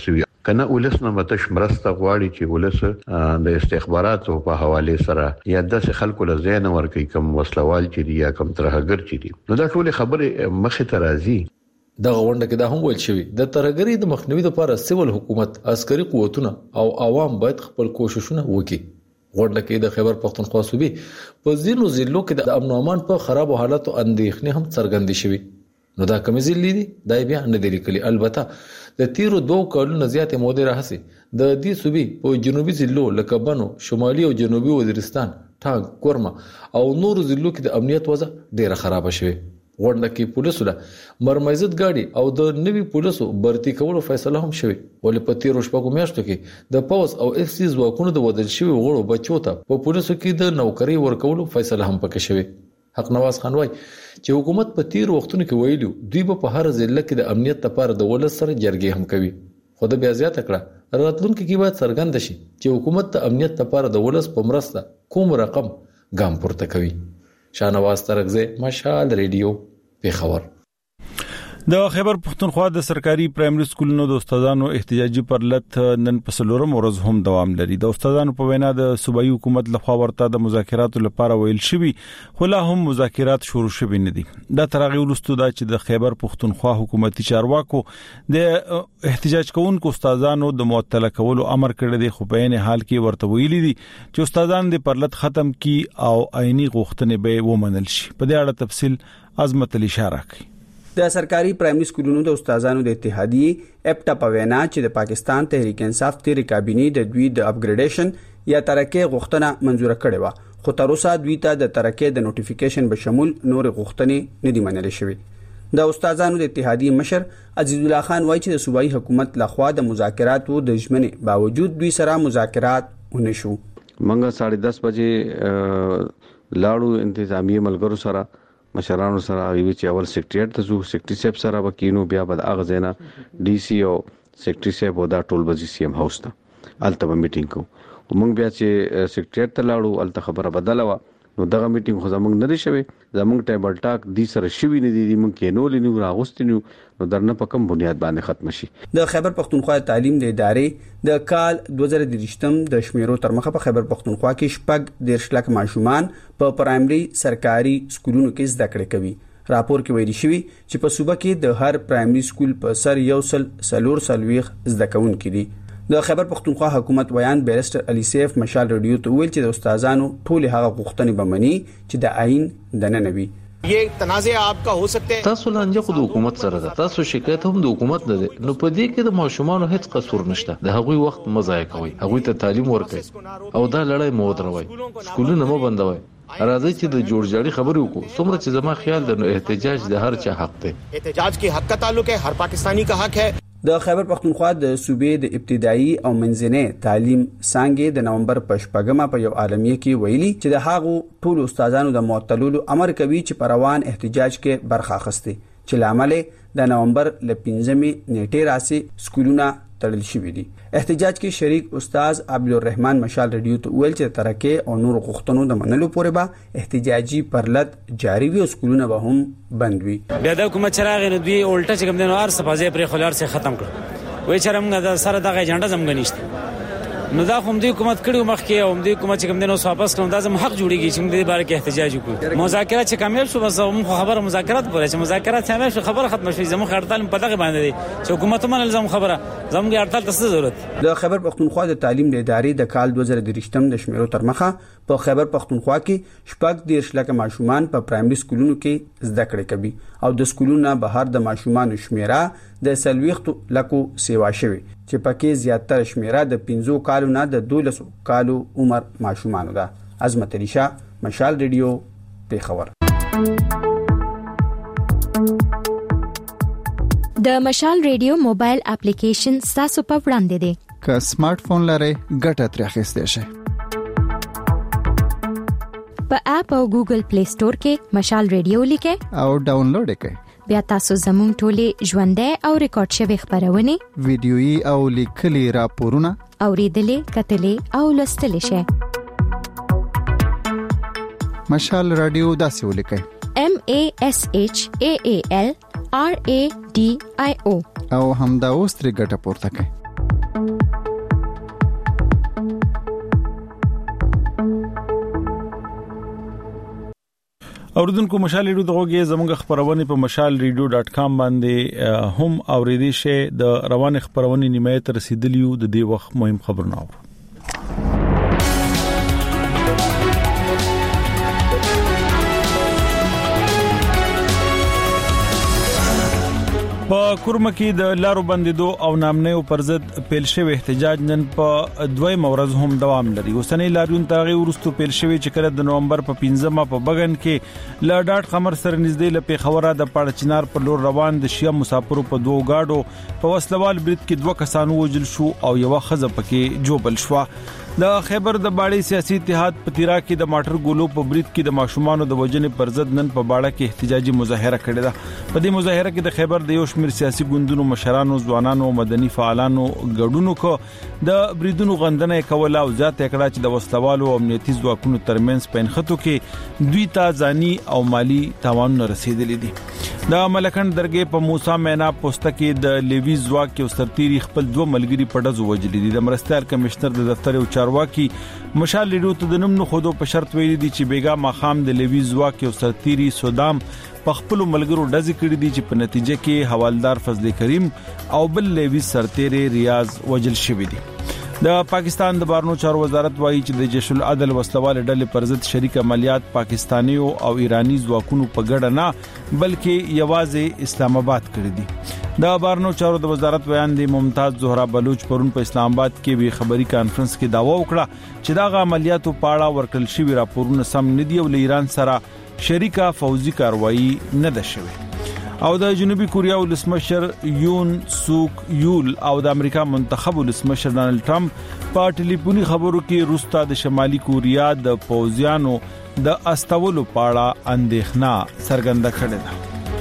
کنه ولس نه متش مرسته غواړي چې ولس د استخباراتو په حواله سره یا د خلکو له ځای نه ورکې کوم وسلوال چې دی یا کوم ترهګر چې دی نو دا ټول خبره مخه ته راځي. د غونډه کې دا هم ویل شوی د ترهګری د مخنیوي لپاره سیول حکومت عسکري قوتونه او عوام باید خپل کوششونه وکړي. غونډه کې د خیبر پختونخوا صوبې په ځینو ضلعو کې د امن او امان په خراب حالاتو اندېښنې هم څرګندې شوې. نو دا کومې ضلع دي دا بیا نه دی لیکلي. البته د تیرو دوه کلونو زیاتې مودې راهسي د دې صوبې په جنوبي ضلعو لکه بنو، شمالي او جنوبي وزیرستان، ټانک، کورما او نورو ضلعو کې د امنیت وضع ډیره خراب شوه. غونډه کې پولیسو له مرمایزت گاډي او د نوي پولیسو برتی کولو فیصله هم شوه. ولې په تیرو شپږو میاشتو کې د پاوز او اف سی ځواکونو د بدل شوی غړو بچو ته په پولیسو کې د نوکری ورکولو فیصله هم پکې شوه. حق نواز خان وای چې حکومت په تیرو وختونو کې ویلو دوی په هر ضلع کې د امنیت لپاره د ولس سره جرګې هم کوي. خو د بیا زیات کړه راتلونکو کې باید څرګند شي چې حکومت د امنیت لپاره د ولس په مرسته کوم رقم ګام پورته کوي. شاهنواز ترغزه، مشال ریډیو، پیښور. د خیبر پختونخوا د سرکاري پرایمري سکولونو د استادانو احتجاجي پرلط نن په څلورم ورځ هم دوام لري. د استادانو په وینا د صوبایي حکومت لخوا ورته د مذاکراتو لپاره ویل شوی خو لا هم مذاکرات شروع شوي نه دي. دا ترغه ورستو دا چې د خیبر پختونخوا حکومتي چارواکو د احتجاج کوونکو استادانو د معطل کولو امر کړی دی خو په عین حال کې ورته ویلي دي چې استادان د پرلط ختم کی او عیني غوښتنې به ومنل شي. په دې اړه تفصیل عظمت علی اشاره کوي. د سرکاري پرایمري سکولونو د استادانو د اتحادیې اپټا په وینا چې د پاکستان تحریک انصاف تیری کابینې د دوی د اپګریډیشن یا ترقې غوښتنه منزور کړې و خو تر اوسه دوی ته د ترقې د نوټیفیکیشن به شمول نور غوښتنې نه دي منل شوې. د استادانو د اتحادیې مشر عزیز الله خان وایي چې د صوبایي حکومت لخوا د مذاکراتو د ژمنې باوجود دوی سره مذاکرات ونه شو. منګه ساڑھے دس بجې لاړو انتظامی ملګرو سره مشرانو سره غوي چې اول سیکریټریټ ته زو سیکریټری صاحب سره وکینو بیا بد اغه زینا ډي سي او سیکریټری صاحب او دا ټول بزي سي ام هاوس ته الته میټینګ کو ومنګ بیا چې سیکریټریټ ته لاړو الته خبره بدله و نو دغه میټینګ خو زمونږ نه دی شوی زمونږ ټیبل ټاک دی سره شوی نه دی مونږ کې نو لینو راغوستینو نو درنه په کوم بنیاد باندې ختم شي. د خیبر پختونخوا تعلیم د ادارې د کال دوه زره دریشتم د شمیرو تر مخه په خیبر پختونخوا کې شپږ دیرش لک ماشومان په پرایمري سرکاري سکولونو کې زده کړې کوي. راپور کې ویلي شوی چې په صوبه کې د هر پرایمري سکول په سر یو سل سلور سلويخ زده کوونکي دي. د خیبر پختونخوا حکومت بیان بیرسټر علي سیف مشال ریډیو ته ویل چې د استادانو ټول هغه غوښتنې بمني چې د آئین د نه نوي. یہ تنازع آپ کا ہو سکتے تاسو لانجه خو د حکومت سره ده تاسو شکایت هم د حکومت نه ده نو په دې کې د ماشومانو هیڅ قصور نشته د هغوی وخت مزای کوي هغوی ته تعلیم ورکړي او دا لړۍ مو دروي سکولونه مو بندوي راځي چې د جوړجاړي خبرې وکړو څومره چې زما خیال د احتجاج د هر چا حق دی احتجاج کی حق کا تعلق ہے ہر پاکستانی کا حق ہے. د خیبر پختونخوا د صوبې د ابتدایي او منځنۍ تعلیم څنګه د نومبر په شپږمه په یو عالمیه کې ویلي چې د هغو ټول استادانو د معطلولو امر کوي چې په روان احتجاج کې برخه اخستي چې لامل د نومبر ل پنځمې نیټې راسي سکولونه تړل شوی دي. احتجاج کې شریک استاد عبدالرحمن مشال ریډیو ته ویل چې ترکه او نور غوښتنو د منلو پورې به احتجاجي پرلط جاری وي او سکولونه به هم بند وي. بیا د حکومت چراغ نه دوی الټا چې کوم دنو ار صفازه پر خلار سره ختم کړ وای چې موږ د سره دغه ایجنډا زموږ نشته نو دا کوم دی حکومت کړي مخکې او دی حکومت چې کوم دنو واپس کړو دا زم حق جوړیږي چې موږ د باره کې احتجاج وکړو مذاکرات چې کامیاب شو بس هم خبره مذاکرات پورې چې مذاکرات کامیاب شو خبره ختم شي زموږ هړتال په دغه باندې دي چې حکومت هم لازم خبره زموږ هړتال ته ضرورت. د خیبر پختونخوا د تعلیم د ادارې د کال دوه زره دریشتم د شمیرو تر مخه په خیبر پختونخوا کې شپږ دیرش لک ماشومان په پرایمري سکولونو کې زده کړې کوي او د سکولونو بهر د ماشومان شمیره د سلويخت لکو سیوا شوی چې پکې زیاتره شمیره د پنځو کالو نه د دولس کالو عمر ماشومان ده. عظمت علی شاه مشال ریډیو پیښور. د مشال ریډیو موبایل اپلیکیشن تاسو په وړاندې دی که سمارټ فون لرئ ګټه ترې اخیستئ شئ. په اپ او ګوګل پلی سٹور کې مشال ریډیو لیکئ او ډاونلوډ یې کړئ. بیا تاسو زموږ ټولې ژوندۍ او ریکارډ شوی خبرونه ویډیويي او لیکلي راپورونه اوریدلې کتلې او لوستلې شئ. مشال رادیو داسې ولیکئ M A S H A A L R A D I O او همدا اوس ترې ګټه پورته کړئ. اوردونکو مشال ریډیو دغه زموږ خبرونه په مشال ریډیو ډاٹ کام باندې هم اوریدي شه د روان خبرونه نیمه تر رسیدلیو د دې وخت مهم خبرونه اورو. په کورمه کې د لارو بندیدو او نامنیو پر ضد پیل شوی احتجاج نن په دوی مورز هم دوام لري. اوسنۍ لاریون ترغه ورستو پیل شوی چې کله د نومبر په پنځمه په بغن کې ل ډاټ قمر سره نږدې ل پیښوره د پړچنار پر لور روان د شیا مسافرو په دوه گاډو په وسلوال برید کې دوه کسانو وژل شو او یو خزه پکې جوبل شو. د خیبر د باړې سیاسي اتحاد په تیرا کې د ماټر ګولو په برید کې د ماشومان د وجنې پر ضد نن په باړه کې احتجاجي مظاهره کړې ده. په دې مظاهره کې د خیبر د یو شمېر سیاسي ګوندونو مشرانو ځوانانو مدني فعالانو ګډونو کو د بریدونو غندنه کوله او ځات کړه چې د وسلوالو او امنیتي ځواکونو ترمنځ په انخته کې دوی ته ځاني او مالی تاوان رسیدلی دي. د ملکن درګې په موسی مینا پوسټ کې د لیوی ځواک کې سرتيري خپل دوه ملګری په ډزو وجلي دي. د مرستيال کمشنر د دفتر او چارواکي مشال ریډیو ته د نوم نه خودو په شرط ویلي دي چې بیګا مخام د لیوی ځواک کې سرتيري سودام په خپل ملګرو ډزې کړې دي چې په نتیجه کې حوالدار فضل کریم او بل لیوی سرتيري ریاض وجل شوی دي. د پاکستان د بارنو چارو وزارت وایي چې د جیش العدل وسلواله ډلې پر ضد شریک عملیات پاکستاني او ایرانی ځواکونو په ګډه نه بلکې یوازې اسلام آباد کړی دي. د بارنو چارو د وزارت بیان دی ممتاز زهرا بلوچ پرون په اسلام آباد کې وی خبري کانفرنس کې داوا وکړه چې دا عملیاتو پاړه ورکل شوی راپورونه سم ندي او ایران سره شریکه فوزي کاروایی نه ده شوی. او د جنوبي کوریا ولسمشر یون سوک یول او د امریکا منتخب ولسمشر ډانلډ ټرمپ په ټلیفوني خبرو کې روستا د شمالي کوریا د پوځیانو د استولو پاړه اندېښنه څرګنده کړې ده.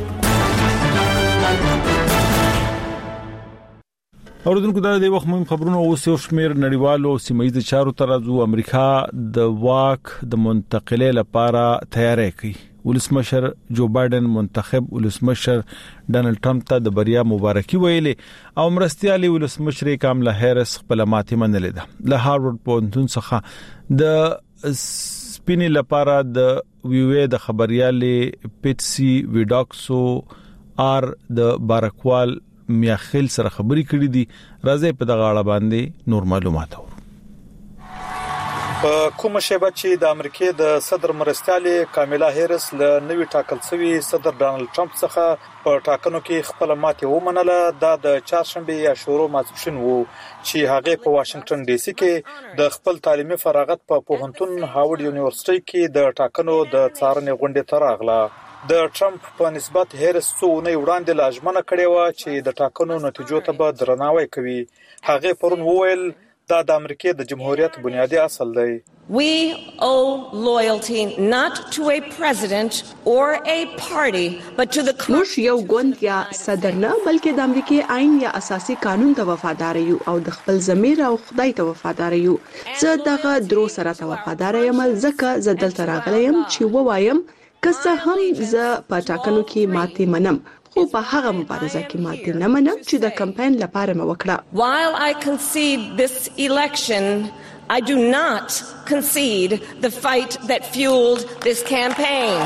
اوردونکو دا د وخت مهم خبرونه او سیو شمیر نړیوالو سیمایي چارو ترازو امریکا د واک د منتقلې لپاره تیاری کوي. ولسمشر جو بایدن منتخب ولسمشر ډانلډ ټرمپ ته د بریا مبارکي ویلې او مرستيالي ولسمشر کاملا هریس خپل ماته منلې ده. له هارورد پوهنتون څخه د سپینې لپاره د ویوې د خبريالي پیټسي ویډاکسو ار د بارکوال میاخیل سره خبري کړې دي. راځي په دغه اړه باندې نور معلومات اورو. په کومه شیبه چې د امریکای د صدر مرستيالي کاملا هریس له نوي ټاکل شوی صدر ډانلډ ټرمپ څخه په ټاکنو کې خپل ماته ومنله. دا د چهارشنبه یا شورو ماسپښین وو چې هغه په واشنگټن ډي سي کې د خپل تعلیمي فراغت په پوهنتون هاورډ یونیورسيټي کې د ټاکنو د څارنې غونډې ته راغله. د ټرمپ په نسبت هریس څونه وړاندې لاجمنه کړې و چې د ټاکنو نتیجو ته به درناوی کوي. هغه پرون وویل دا د امریکای د جمهوریت بنیادی اصل دی. We owe loyalty not to a president or a party but to the موږ یو ګوند یا صدر نه بلکې د امریکای آئین یا اساسي قانون ته وفادار یو او د خپل ضمیر او خدای ته وفادار یو. زه دغه درو سره ته وفادار یم ځکه زه دلته راغلی یم چې ووایم که څه هم زه په ټاکنو کې ماتې منم خو په هغه مبارزه کې ماته نه منم چې د کمپاین لپاره مې وکړه. While I concede this election, I do not concede the fight that fueled this campaign.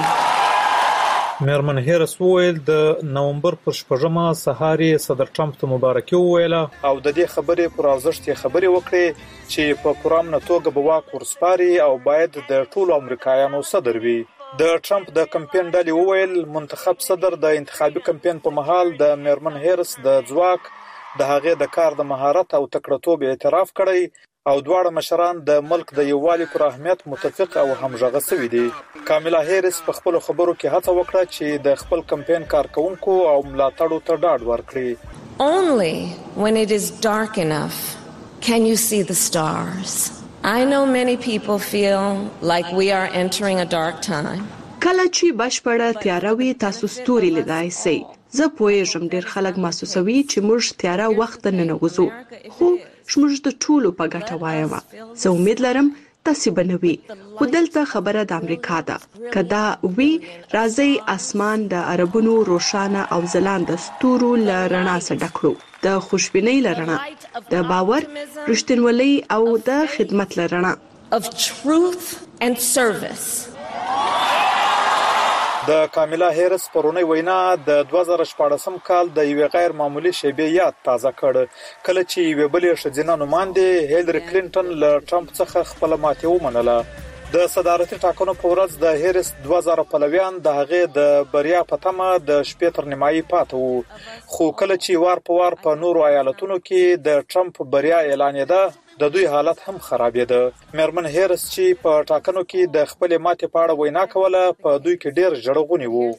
میرمن هریس وویل د نومبر پر شپږمه سهاري صدر ټرمپ ته مبارکي وویله او د دې خبرې پر ارزښت یې خبرې وکړې چې په پرامنه توګه به واک ورسپاري او باید د ټولو امریکایانو صدر وي. د ټرمپ د کمپاین ډلې وویل منتخب صدر د انتخابي کمپاین په مهال د میرمن هریس د ځواک د هغې د کار د مهارت او تکړتوب اعتراف کړی او دواړه مشران د ملک د یووالي پر اهمیت متفق او همغږي شوي دي. کاملا هریس په خپل خبرو کې هڅه وکړه چې د خپل کمپاین کارکونکو او ملاتړو ته ډاډ ورکړي. Only when it is dark enough can you see the stars. I know many people feel like we are entering a dark time. کله چې بشپړه تیاره وي تاسو ستوري لیدای شئ. زه پوهیږم ډېر خلک محسوسوي چې موږ تیاره وخت نه نوځو خو موږ د ټولو په ګټه وایم. زه امید لرم تاسو بنوي خو دلته خبره د امریکا ده. کدا وی راځي اسمان د عربونو روشانه او ځلانده ستورو لرنا سره ډکړو د خوشبینۍ لرنا د باور رښتینولۍ او د خدمت لرنا of truth and service. د کاملا هریس پرونی وینا د دوه زره شپږم کال د یو غیر معمولی شیبې یاد تازه کړ کله چې یو بل شجنه نوماندې هیلری کلینټن له ټرمپ څخه خپل ماتې ومنله. د صدارتي ټاکنو په ورځ د هریس دوه زره پلویان د هغه د بریا په تمه د شپې تر نیمایي پاتې وو، خو کله چې وار په وار په نورو ایالتونو کې د ټرمپ بریا اعلانېده د دوی حالت هم خرابېده. میرمن هریس چې په ټاکنو کې د خپل ماتې په اړه وینا کوله په دوی کې ډېر ژړغوني وو.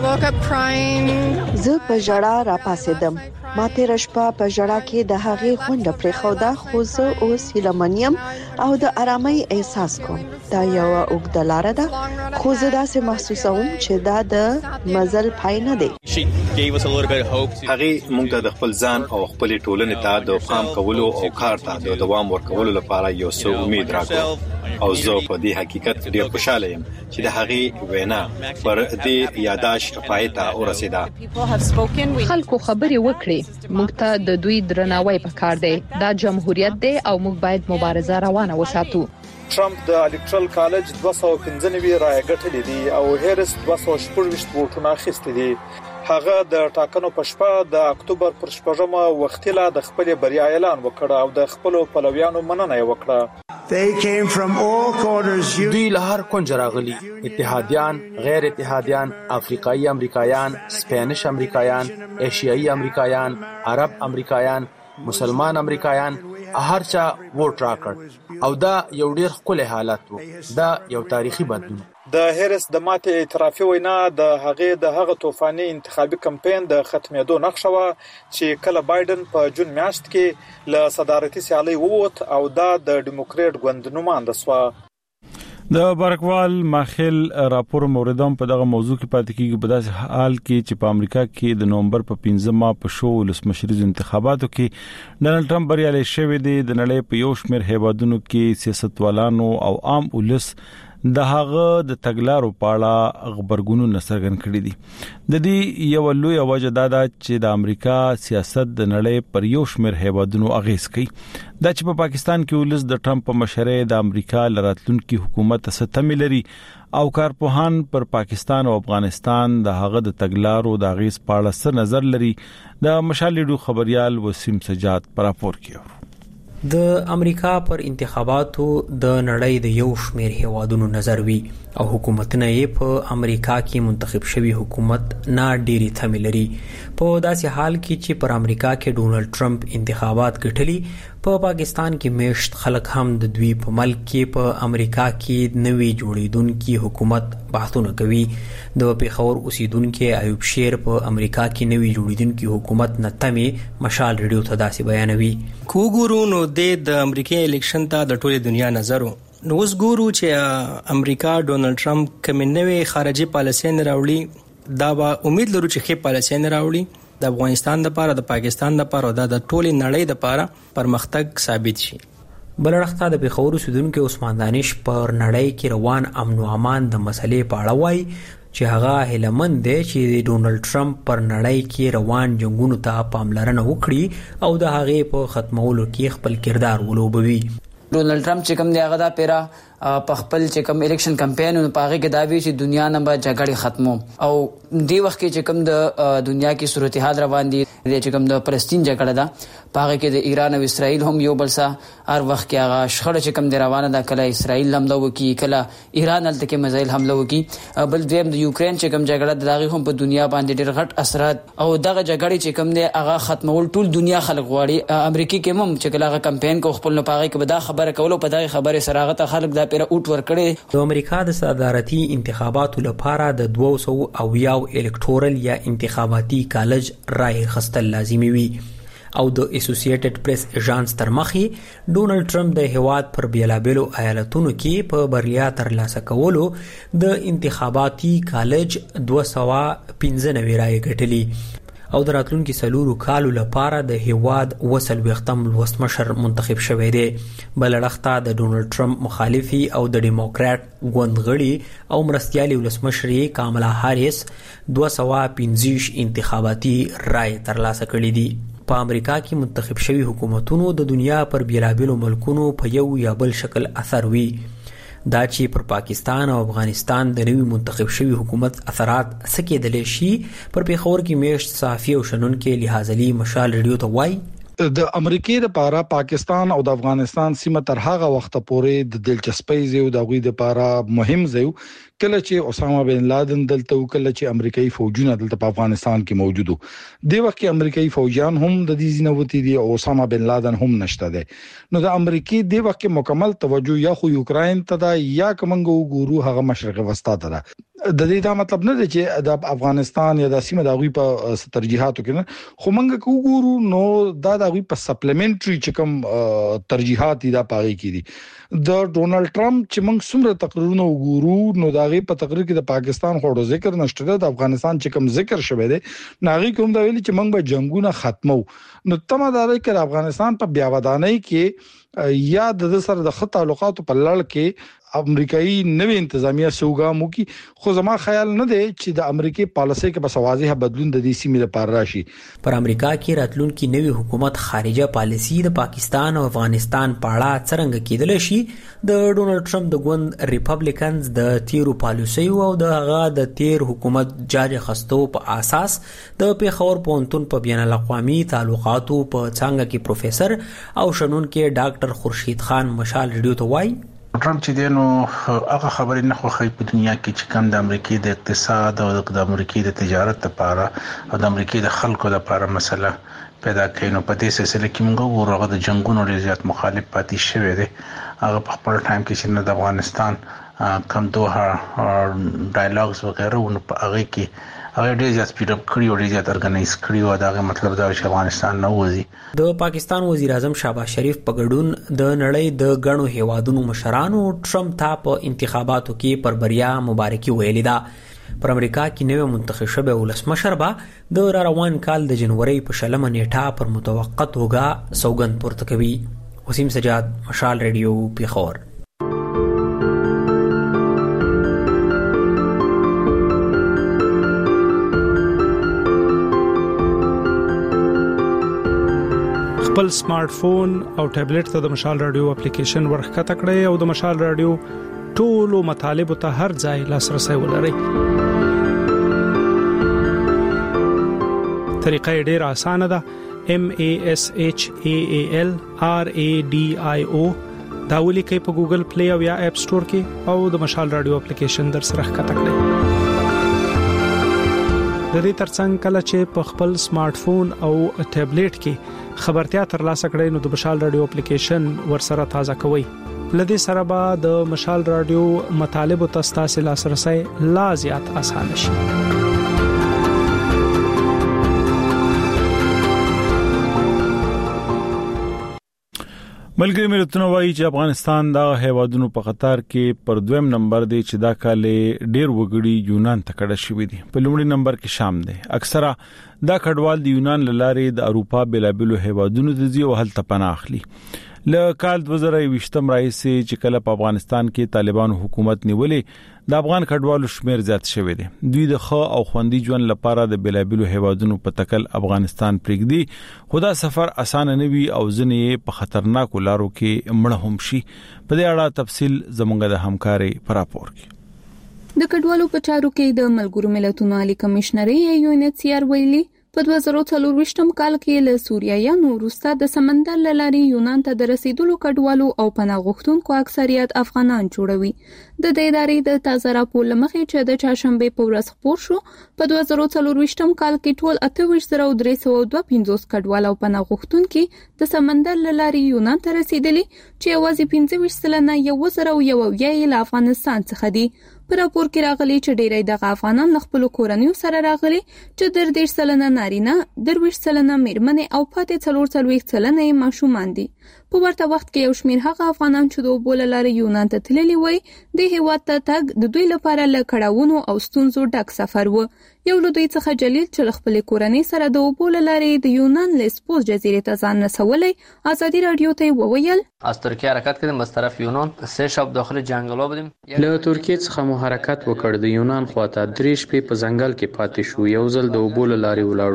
زه په ژړا راپاسېدم. ما تیر شپه په ژړا کې د هغې غونډه پرېښوده، خو زه اوس هیلهمن او د آرامۍ احساس کوم. دا یو اوږده لاره ده، خو زه داسې محسوسوم چې دا د مزل پای نه دی. هغه موږ ته د خپل ځان او خپل ټولنې ته د پام کولو او کار ته د دوام ورکولو لپاره یو څه امید راکړ، او زه په دې حقیقت ډېر خوشاله یم چې د هغې وینا پر دې یاداش پای ته ورسېده. خلکو خبرې وکړي، موږ ته د دوی درناوی پکار دی. دا جمهوریت دی او موږ باید مبارزه روانه وساتو. ټرمپ د الیکټرل کالج دوه سوه او پنځه نوي رایې ګټلې دي او هریس دوه سوه او شپږ ویشت ووټونه اخیستي دي. هغه د ټاکنو په شپه د اکتوبر پر شپږمه وختي لا د خپل بریا اعلان وکړ او د خپل پلویانو مننه یې وکړه. دوی له هر کونج راغلي، اتحادیان، غیر اتحادیان، افریقایي امریکایان، سپینش امریکایان، ایشیایي امریکایان، عرب امریکایان، مسلمان امریکایان، هر چا ووټ راکړ او دا یو ډیر ښکلی حالت وو. دا یو تاریخي بدلون. د هریس د ماتې اعترافي وینا د هغې د هغه طوفاني انتخابي کمپاین د ختمېدو نښه وه چې کله بایدن په جون میاشت کې له صدارتي سیالۍ ووت او دا د ډیموکریټ ګوند نومانده شوه. د بارکوال ماخیل راپور موردوم په دغه موضوع کې پاتې کیږي په داسې حال کې چې په امریکا کې د نومبر په پنځمه په شو ولسمشریز انتخاباتو کې ډانلډ ټرمپ بریالی شوی دی. د نړۍ په یو شمېر هیوادونو کې سیاستوالانو او عام ولس د هغه د تګلارو په اړه خبرګونونه څرګند کړي دي. د دې یو لوی وجه دا ده چې د امریکا سیاست د نړۍ پر یو شمېر هیوادونو اغیز کوي. دا چې په پا پاکستان کې ولس د ټرمپ په مشرۍ د امریکا لراتلونکي حکومت ستمه لري او کارپوهان پر پاکستان او افغانستان د هغه د تګلارو د اغیز په اړه څه نظر لري. د مشال ریډیو خبريال وسیم سجاد پر راپور کوي. د امریکا پر انتخاباتو د نړۍ د یو شمېر هیوادونو نظر وی او حکومتونه یې په امریکا کې منتخب شوی حکومت نه ډېری تمه لري. په داسې حال کې چې پر امریکا کې ډونلډ ټرمپ انتخابات ګټلي، په پا پاکستان کې میشت خلک هم د دوی په ملک کې په امریکا کې نوې جوړیدونکي حکومت بحثونه کوي. د پیښور اوسیدونکو ایوب شیر په امریکا کې نوې جوړیدونکي حکومت نتمه مشال ریډیو ته داسې بیانوي. کوګورو نو د امریکای الیکشن ته د ټوله دنیا نظر نو اوس ګورو چې امریکا ډونلډ ټرمپ کوم نوې خارجي پالیسي نه راوړي، دا به امید لرو چې ښه پالیسي نه راوړي د افغانستان لپاره، د پاکستان لپاره، د ټولې نړۍ لپاره پرمختګ ثابت شي. بلړخته د پیښور اوسیدونکو عثمان دانش پر نړۍ کې روان امن او امان د مسلې په اړه وایي چې هغه هیلمن دی چې ډونلډ ټرمپ پر نړۍ کې روان جنگونو ته پاملرنه وکړي او د هغې په ختمولو کې خپل کردار ولوبوي. ډونلډ ټرمپ چې کوم دی هغه دا پیرا په خپل چې کوم الیکشن کمپاین او په هغه کې دا وی چې دنیا نه به جګړه ختمو او دی وخت کې چې کوم د دنیا کې صورتحال روان دي چې کوم د فلسطین جګړه ده، په هغه کې د ایران او اسرائیل هم یو بل سره هر وخت کې هغه شخړه چې کوم دی روانه ده، کله اسرائیل حمله وکي، کله ایران هلته کې میزایل حمله وکي. بل دویم د یوکرين چې کوم جګړه ده هغه هم په دنیا باندې ډېر غټ اثرات او دغه جګړه چې کوم دی هغه ختمول ټول دنیا خلک غواړي. امریکا کې هم چې کله هغه کمپاین کو خپل نه پاغي کې به دا خبره کولو په دغه خبره سراغت خلک دا پیره اوټ ور کړي. د امریکا د صدارتي انتخاباتو لپاره د دوه سوه او یو الکټورل یا انتخاباتي کالج رای خستل لازمي وي او د اسوسییټډ پریس ایجنس تر مخې ډونلډ ټرمپ د هیواد پر بیلابلو ایالتونو کې په بریا ترلاسه کولو د انتخاباتي کالج دوه سوه پنځه نوي رای ګټلي او د راتلونکي سلورو کالو لپاره د هیواد وسل وختم ولسمشر منتخب شوی دی. بلړخته د ډونلډ ټرمپ مخالفي او د ډیموکرات ګوند غړي او مرستيالي ولسمشر کاملا هاریس دوه سوه پنځه انتخاباتي رای ترلاسه کړي دي. په امریکا کې منتخب شوی حکومتونو د دنیا پر بیلابلو ملکونو په یو یا بل شکل اثر وی. دا چې پر پاکستان او افغانستان د نوي منتخب شوی حکومت اثرات سکیدلې شي پر پیښور کې میشت صحافي او شنونکو لحاظ علي مشال ریډیو ته وایي د امریکای لپاره پاکستان او د افغانستان سیمه تر هغه وخت پورې د دلچسپۍ زیو د غوي لپاره مهم زیو کله چې اسامه بن لادن دلته او کله چې امریکایي فوجونه دلته په افغانستان کې موجودو د وخت کې امریکایي فوجان هم د دې ځینوتی دي او اسامه بن لادن هم نشته دي نو د امریکای د وخت کې مکمل توجه یا خو یوکرين ته دا یا کومنګو ګورو هغه مشرق وسطا ته ده د دې دا مطلب نه دی چې د افغانستان یا د سیمه د غوي په ترجیحاتو کې نه خو موږ کو ګورو نو دا د غوي په سپلیمنټري چې کوم ترجیحات دي دا پاره کې دي د ډونالد ټرمپ چې موږ څومره تقریرونه وګورو نو دا غي په تقریر کې د پاکستان خورو ذکر نشته د افغانستان چې کوم ذکر شوه دی ناغي کوم دا ویلي چې موږ به جنگونه ختمو نو تمه دا کې افغانستان په بیا ودانۍ کې یا د سره د خط تعلقات په لړ کې امریکایي نوې انتظامیه سوګامو کی خو زما خیال نه دی چې د امریکای پالیسي کې بس واضح بدلون د دې سیمې لپاره راشي پر امریکا کې راتلونکي نوې حکومت خارجه پالیسي د پاکستان او افغانستان په اړه څنګه کېدل شي د ډونالد ټرمپ د ګوند ریپبلیکنز د تیرو پالیسي او د هغه د تیر حکومت جاج خستو په اساس د پیښور پونتون په بین الاقوامي تعلقاتو په څنګه کې پروفیسور او شنونکو ډاکټر خورشید خان مشال ریډیو ته وایي ټرمپ چې دینو هغه خبرې نه خوخی په دنیا کې چې کم د امریکای د اقتصاد او د امریکای د تجارت لپاره او د امریکای د خلکو لپاره مسله پیدا کړي نو په دې سلسله کې موږ وګورو د جنگونو ډیر زیات مخالف پاتې شوی دی هغه په خپل ټایم کې چې د افغانستان کم دوه ډایلاګز وغیرہ نو په هغه کې هغه ډیر زیات سپیډ اپ کړی او ډیر زیات ارګنایز کړی او دا مطلب دا چې افغانستان نه وځي د پاکستان وزیر اعظم شهباز شریف په ګډون د نړۍ د غنو هیوادونو مشرانو ټرمپ ته په انتخاباتو کې پر بریا مبارکي ویلې ده پر امریکا کې نوې منتخب شوی ولسمشر به د روان کال د جنوري په شلمه نیټه پر متوقع توګه سوګند پورته کوي وسیم سجاد مشال ریډیو پیښور خپل سمارټ فون او ټابلیټ ته د مشال رادیو اپلیکیشن ورخکته کړئ او د مشال رادیو ټولو مطالب ته هر ځای لاسرسي ولرئ. طریقه ډیره اسانه ده. M A S H A A L R A D I O دا ولیکئ په ګوګل پلی او یا اپ سٹور کې او د مشال رادیو اپلیکیشن در سره ښکته کړئ. د دې ترڅنګ کله چې په خپل سمارټ فون او ټابلیټ کې خبرتیا ترلاسه کړئ نو د مشال رادیو اپلیکیشن ورسره تازه کوئ. لدې سره به د مشال رادیو مطالب او تاسو لاسرسي لا زیات اسانه شي. ملګری ملتونه وایي چې افغانستان د هیوادونو په قطار کې پر دویم نمبر دی چې دا کال ډیر وګړي یونان ته کډه شوی دي. په لومړي نمبر کې شام دی. اکثره دا کډوال د یونان لارې د اروپا بلابلو هیوادونو ته ځي او هلته پناه اخلي. له کال دوه زره یوویشتم راځي چې کله په افغانستان کې طالبان حکومت نیولې د افغان کډوالو شمیر زیات شوی دی. دوی د خو او خوندي ژوند لپاره د بلابلو هیوادونو په تکل افغانستان پرېږدي. خدا سفر اسانه نه وي او ځنې په خطرناکو لارو کې مړه هم شي. په دې اړه تفصیل زموږ د همکاري پر راپور کې د کډوالو په چارو کې د ملګرو ملتونو عالی کمشنري یو ان ایچ سی آر ویلي په دوه زره څلور کال کې له سوریایانو وروسته د سمندر لارې یونان ته د رسیدلو کډوالو او پناه غوښتونکو اکثریت افغانان جوړوي. د دې ادارې د تازه راپور لمخې چې د چهارشنبه په ورځ خبر شو په دوه زره څلور کال کې ټول اته ویشت زره درې سوه دوه پنځوس کډوال او پناه غوښتونکو د سمندر لارې یونان ته رسیدلي چې یوازې پنځه ویشت سلنه یو زره او یو یې له افغانستان څخه دي. په راپور کې راغلي چې ډېری دغه افغانان خپل کورنیو سره راغلي چې در دېرش سلنه نارینه، درویشت سلنه میرمنې او پاتې څلور څلوېښت سلنه یې ماشومان دي. په ورته وخت کې یو شمېر هغه افغانان چې د اوبو له لارې یونان ته تللي وای د هېواد ته تګ د دوی لپاره له کړاوونو او ستونزو ډک سفر و. یو له دوی څخه جلیل چې خپل کورنۍ سره د اوبو له لارې د یونان لیسبوس جزیرې ته ځان رسولی آزادی رادیو ته وویل از ترکیه حرکت کردیم از طرف یونان سه شب داخل جنگل بودیم. له ترکیه څخه مو حرکت وکړ د یونان خواته درې شپې په ځنګل کې پاتې شو. یو ځل د اوبو له لارې ولاړو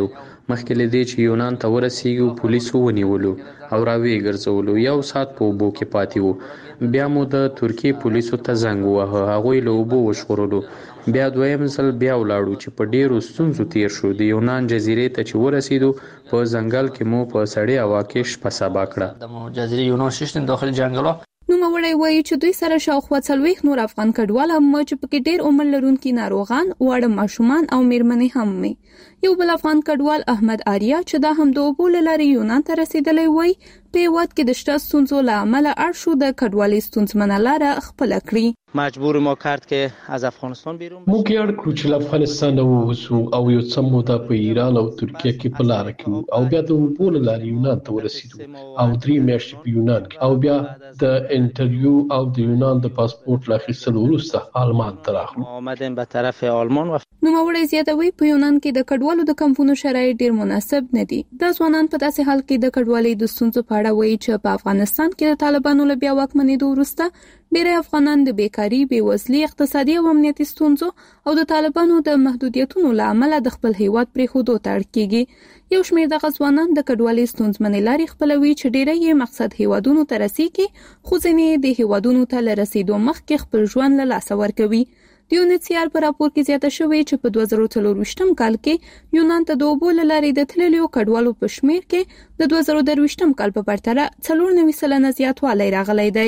مخکې له دې چې یونان ته ورسیږو پولیسو ونیولو او راوی ګرځولو. یو سات په اوبو کې پاتې وو. بیا مو د ترکیې پولیسو ته زنګ وواهه، هغوی له اوبو وژغورلو. بیا دویم ځل بیا ولاړو چې په ډیرو ستونزو تیر شو. د یونان جزیرې ته چې ورسیدو په ځنګل کې مو په سړې هوا کې شپه سبا کړه. د جزیره یونان ششتن داخل جنگل نو مړی وایي چې دوی سره شاوخوا څلوېښت نور افغان کډوال هم چې پکې ډېر عمر لرونکي ناروغان، واړه ماشومان او میرمنې هم وي. یو بل افغان کډوال احمد آریا چې دا هم د اوبو له لارې یونان ته رسیدلی وایي په هېواد کې د شته ستونزو له امله اړ شو د کډوالۍ ستونزمنه لاره خپله کړي. مجبور ما کرد که از افغانستان بیرون موږ یې اړ کړو چې له افغانستان ووځو او یو څه موده په ایران او ترکیه کې په لاره کې او بیا د اوبو له لارې یونان ته ورسیدو او درې میاشتې په یونان کې او بیا د انټرویو او د یونان د پاسپورت له اخیستلو وروسته آلمان ته راغلو. آمدیم به طرف آلمان و نوموړی زیاتوي په یونان کې د کډوالو د کمپونو شرایط ډیر مناسب نه دي. دا ځوانان په داسې حال کې د کډوالۍ د ستونزو په اړه وایي چې په افغانستان کې د طالبانو له بیا واکمنېدو وروسته ډېر افغانان د بیکاری، بېوزلۍ، اقتصادي او امنیتي ستونزو او د طالبانو د محدودیتونو له امله د خپل هیواد پرېښودو ته اړ کېږي. یو شمېر دغه ځوانان د کډوالۍ ستونزمنې لارې خپلوي چې ډېری یې مقصد هیوادونو ته رسیږي، خو ځینې د هیوادونو ته له رسیدو مخکې خپل ژوند له لاسه ورکوي. د یونیسیار په راپور کې زیاته شوې چې په دوه زره څلرویشتم کال کې یونان ته د اوبو له لارې د تللیو کډوالو په شمېر کې د دوه زره درویشتم کال په پرتله څلور نوي سلنه زیاتوالی راغلی دی.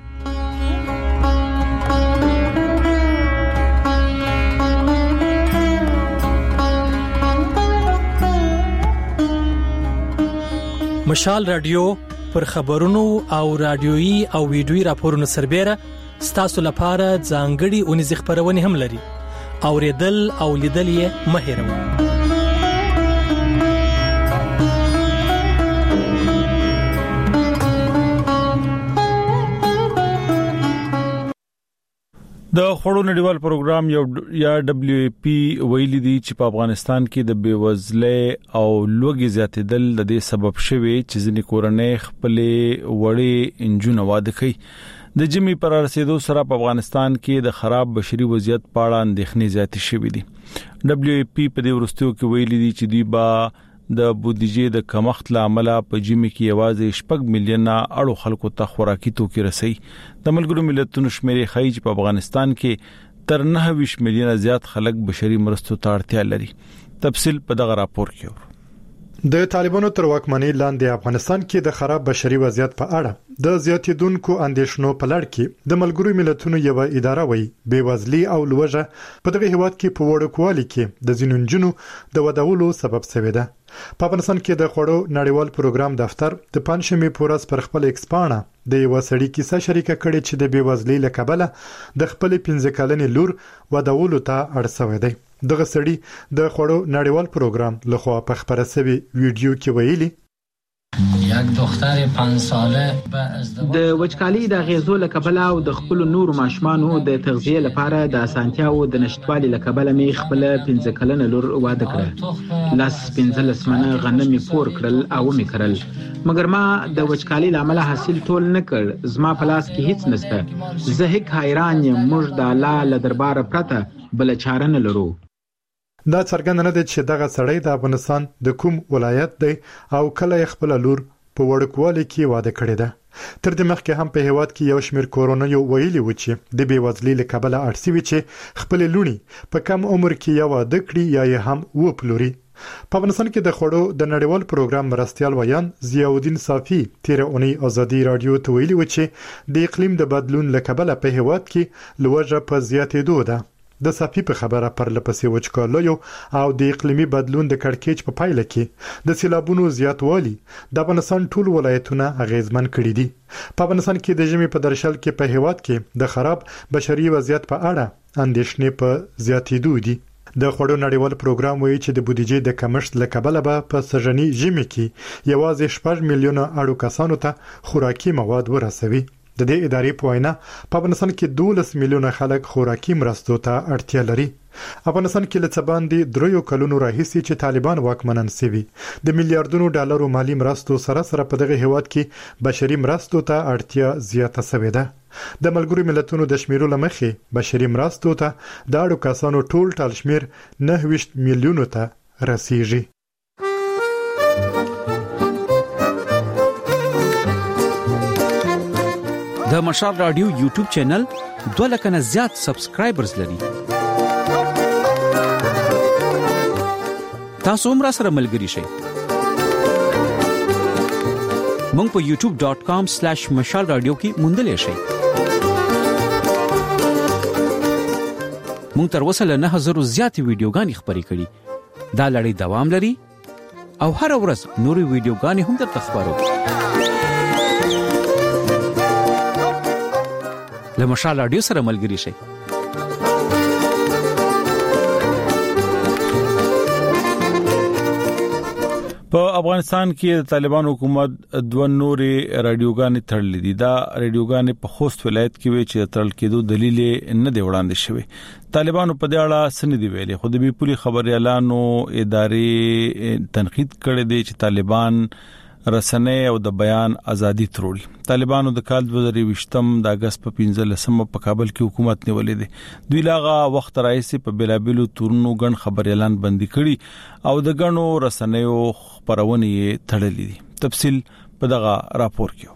مشال رادیو پر خبرونو او رادیويي او ویډیويي راپورونو سربېره ستاسو لپاره ځانګړي اونیزې خبرونه هم لري. اوریدل او لیدل یې مه هېروئ. د خړو نړیوال پروګرام یو یا دبليو ای پی ویلي دی چې په افغانستان کې د بیوزلۍ او لوږې زیاتېدل د دې سبب شوی چې ځینې کورنۍ خپل وړې انجونه واده کوي. د جمی پر رسیدو سره په افغانستان کې د خراب بشري وضعیت په اړه اندېښنې زیاتې شوې دي. دبليو ای پی په دې ورستیو کې ویلي دی چې دوی با د بودیجې د کمښت له امله په جمی کې یوازې شپږ میلیونه اړو خلکو ته خوراکي توکي رسي. د ملګرو ملتونو شمیرې ښیي چې په افغانستان کې تر نهه ویشت میلیونه زیات خلک بشري مرستو ته اړتیا لري. تفصیل په دغه راپور کې ورو. د طالبانو تر واکمنۍ لاندې افغانستان کې د خراب بشري وضعیت په اړه د زیاتېدونکو اندېښنو په لړ کې د ملګرو ملتونو یو اداره وایي بیوزلي او لوږه په دغه هیواد کې په وړوکوالي کې د زینونجونو د ودولو سبب شوی ده. په افغانستان کې د خړو نړیوال پروګرام دفتر د پنځمې پورس پر خپل ایکسپانه د یو سړی کیسه شریکه کړې چې د بیوزلۍ له کبله د خپل پنځه کلنې لور ودولو ته اړ شوی دی. دغه سړی د خړو نړیوال پروګرام لخوا په خبره شوی ویډیو کې ویلي یک دختر پنځه ساله د وچکالي د غیزو له کبله او د خپل نور ماشومانو د تغذیه لپاره د اسانتیاو د نشټوالي له کبله می خپل پنځه کلنه لور واده کړه. لاس پنځه لسمنه غنم پور کړل او می کړل، مګر ما د وچکالي لامل حاصل ټول نه کړ. زما په لاس کې هیڅ نشته. زه هیڅ حیران یم، موږ د الله له دربار پرته بل چاره نه لرو. دا څرګند نه دی چې دغه سړی د افغانستان د کوم ولایت دی او کله خپل لور په وړوکوالي کې واده کړی ده. تر دې مخکې هم په هیواد کې یو شمېر کورونو ویلي و چې د بیوزلۍ له کبله اړ شوي چې خپل لونی په کم عمر کې یو واده کړي یا یې هم وپلوري. په افغانستان کې د خړو د نړیوال پروګرام مرستيال ویان ضیاءالدین صافي تیر اونۍ ازادي رادیو ته ویلي و چې د اقلیم د بدلون له کبله په هیواد کې لوږه په زیاتېدو ده. د صافي په خبره پر لپسې وچکالیو او د اقلیمي بدلون د کړکېچ په پایله کې د سیلابونو زیاتوالی د افغانستان ټول ولایتونه اغیزمن کړي دي. په افغانستان کې د ژمي په درشل کې په هیواد کې د خراب بشري وضعیت په اړه اندېښنې په زیاتېدو دي. د خړو نړیوال پروګرام وایي چې د بودیجې د کمښت له کبله به په سږني ژمي کې یوازې شپږ میلیونه اړو کسانو ته خوراکي مواد ورسوي. د دې ادارې په وینا په افغانستان کې دولس میلیونه خلک خوراکي مرستو ته اړتیا لري. افغانستان کې لڅ باندې دریو کلونو راهیسې چې طالبان واکمنان سوي د میلیارډونو ډالرو مالی مرستو سره سره په دغه هیواد کې بشري مرستو ته اړتیا زیاته شوې ده. د ملګرو ملتونو د شمیرو لمخې بشري مرستو ته د اړو کسانو ټول ټال شمیر نهه ویشت میلیونو ته رسیږي. د مشال رادیو یوټیوب چینل دوه لک نه زیات سبسکرایبرز لري. تاسو هم را سره ملګري شئ. مونږ په یوټیوب ډاٹ کام سلیش مشال رادیو کې موندلې شئ. مونږ تر اوسه له نه هزار زیاتې ویډیوګانې خپرې کړې. دا لړۍ دوام لري او هر ورځ نورې ویډیوګانې هم درته خپرو. له مشال رادیو سره ملګري شئ. په افغانستان کې د طالبان حکومت دوه نورې رادیوګانې تړلې دي. دا رادیوګانې په خوست ولایت کې وي چې تړل کېدو دلیل نه دی وړاندې شوی. طالبانو په دې اړه سند دی ویلي، خو د بي پولي خبريالانو ادارې تنقید کړی دی چې طالبان رسنۍ او د بیان ازادي تروړي. طالبانو د کال دوه هزار ویشتم د اگست په پنځلسمه په کابل کې حکومت نیولې دي. دوی لاغه وخت راځي په بلابلو تورنو ګڼ خبريالان بندي کړي او د ګڼو رسنیو خبرونه تړلې دي. تفصيل په دغه راپور کې.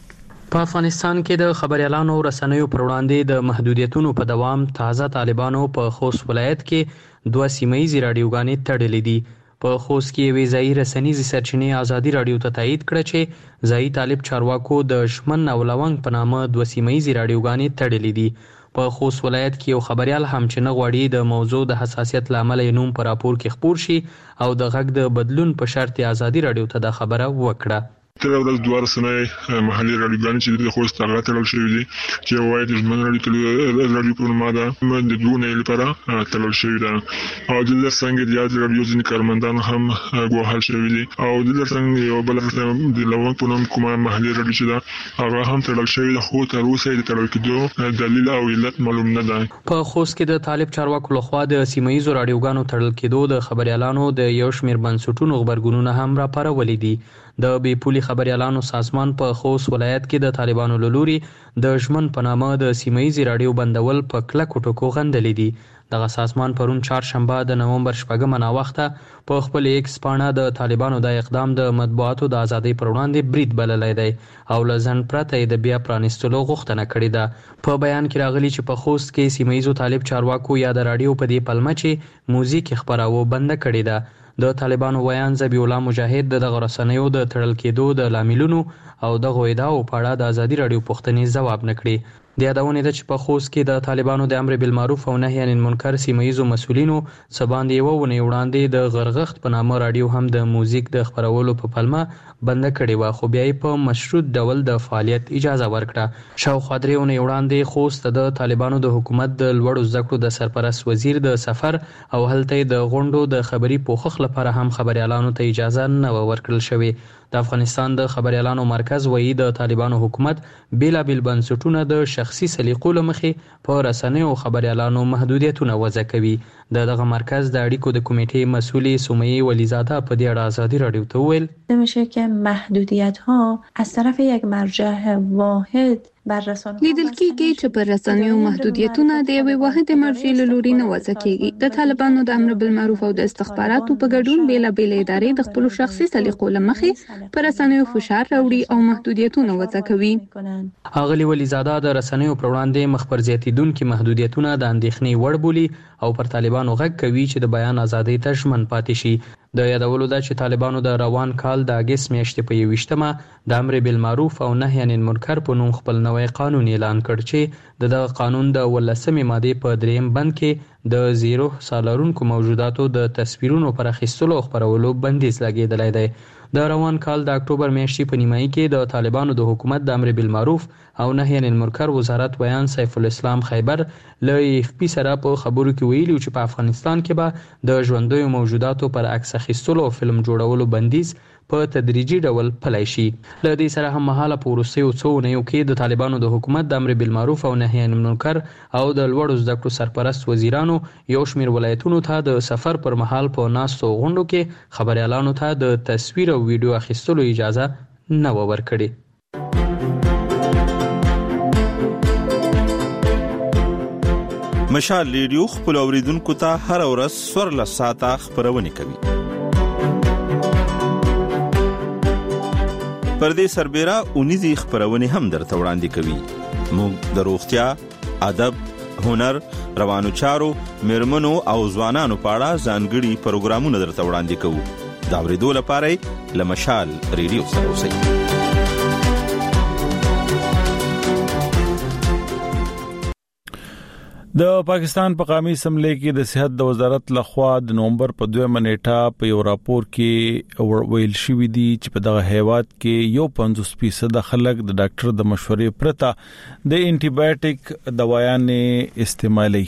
په افغانستان کې د خبريالانو رسنیو پر وړاندې د محدودیتونو په دوام تازه طالبانو په خوست ولایت کې دوه سیمایي رادیوګانې تړلې دي. په خوست کې وی ځای رسنیزي سرچینې ازادي رادیو ته تایید کړ چې ځای طالب چارواکو د شمن او لونګ په نامه دوه سیمایي رادیوګانې تړلې دي. په خوست ولایت کې یو خبريال هم چې نه غواړي د موضوع د حساسیت لامل یې نوم پر راپور کې خپور شي او د غږ د بدلون په شرط ازادي رادیو ته د خبره وکړه. تر ورځ دوه رسنۍ محلي رادیوګانې چې د خوست هغه تړل شوې دي چې وایي د ژمن رادیو رادیو په نوم ده من د دوه نه لپاره تړل شوې ده او د څنګه د یاد رادیو ځینې کارمندان هم ګواهل شوي دي او د څنګه یو بل د لوان په نوم کومه محلي رادیو چې ده هغه هم تړل شوې ده، خو تر اوسه د تړل کېدو دلیل او علت معلوم نه ده. په خوست کې د طالب چارواکو لخوا د سیمایي رادیوګانو تړل کېدو د خبريالانو د یو شمېر بنسټونو خبرګونونه هم راپارولې دي. د بي پولي خبريالانو سازمان په خوست ولایت کې د طالبانو لوري د ژمن په نامه د سیمایي رادیو بندول په کلکو ټکو غندلې دي. دغه سازمان پرون چهارشنبه د نومبر شپږمه ناوخته په خپل ایکس پاڼه د طالبانو د اقدام د مطبوعاتو د ازادۍ پر وړاندې برید بللی دی او لزن پرته د بیا پرانستلو غوښتنه کړې ده. په بیان کې راغلي چې په خوست کې سیمایي طالب چارواکو یا د رادیو په دې پلمه چې موزیک خبراو بند کړې ده. د طالبانو ویان ذبیح الله مجاهد د دغه رسنیو د تړل کېدو د لاملونو او د غوېداو په اړه د ازادي رادیو پوښتنې ځواب نکړي. د یادونه ده چې په خوست کې د طالبانو د امر بالمعروف او نهي عن المنکر سیمایي مسؤلینو سباندې یو ونې وړاندې د غرغښت په نامه رادیو هم د موزیک د خبرولو په پلمه بند کړي و، خو بیا په مشروط ډول د فعالیت اجازه ورکړه. شاوخوا درې ونې وړاندې خوست د طالبانو د حکومت د لوړو زده کړو د سرپرست وزیر د سفر او هلته د غونډو د خبري پوښښ لپاره هم خبريالانو ته اجازه نه ورکړل شوې. د افغانستان د خبريالانو مرکز وایي د طالبانو حکومت بیلابیل بنسټونه د شخصي سلیقو لمخې په رسنیو خبريالانو محدودیتونه وضع کوي. د دغه مرکز د اړیکو د کمیټې مسؤلی سمیه ولیزاده په دې اړه ازادي رادیو ته ویل میشه که محدودیت ها از طرف یک مرجع واحد لیدل کېږي چې پر رسنیو محدودیتونه د یوې واحدې مرجع له لوري نه وضع کېږي. د طالبانو د امر بالمعروف او د استخباراتو په ګډون بیلابېلې ادارې د خپلو شخصي سلیقو له مخې پر رسنیو فشار راوړي او محدودیتونه وضع کوي. اغلی ولیزاده د رسنیو پر وړاندې مخ پر زیاتیدونکو محدودیتونه د اندېښنې وړ بولي او پر طالبانو غږ کوي چې د بیان ازادۍ ته ژمن پاتې شي. د یادولو ده چې طالبانو د روان کال د اگست میاشتې په یوویشتمه د امر بالمعروف او نهي عن المنکر په نوم خپل نوی قانون اعلان کړ چې د دغه قانون د ولسمې ماده په دریم بند کې د زیرو سالارونکو موجوداتو د تصویرونو پر اخیستلو او خپرولو بندیز لګیدلی دی. د روان کال د اکتوبر میاشتې په نیمایي کې د طالبانو د حکومت د امر بالمعروف او نهي عن المنکر وزارت ویان سیف الاسلام خیبر له اف پی سره په خبرو کې ویلي چې په افغانستان کې به د ژوندیو موجوداتو پر عکس اخیستلو او فلم جوړولو بندیز په تدریجي ډول پلی شي. له دې سره هم مهاله په وروستیو څو اونیو کې د طالبانو د حکومت د امر بالمعروف او نهي عن المنکر او د لوړو زده کړو سرپرست وزیرانو یو شمېر ولایتونو ته د سفر پر مهال په ناستو غونډو کې خبريالانو ته د تصویر او ویډیو اخیستلو اجازه نه ورکړي. مشال ریډیو خپل اوریدونکو ته هر ورځ سورل ساعته خبرونه کوي. پر دې سربېره اونیزي خبرونه هم درته وړاندې کوي. موږ د روغتیا، ادب، هنر، روانو چارو، میرمنو او ځوانانو په اړه ځانګړي پروګرامونه درته وړاندې کوو. دا ورېدو لپاره له مشال ریډیو سره اوسئ. د پاکستان په قومي اسمبلی کې د صحت د وزارت لخوا د نومبر په دویمه نیټه په یو راپور کې ویل شوی دی چې په دغه هیواد کې یو پنځوس فیصد خلک د ډاکټر د مشورې پرته د انټي بایوټیک دوايانې استعمالي،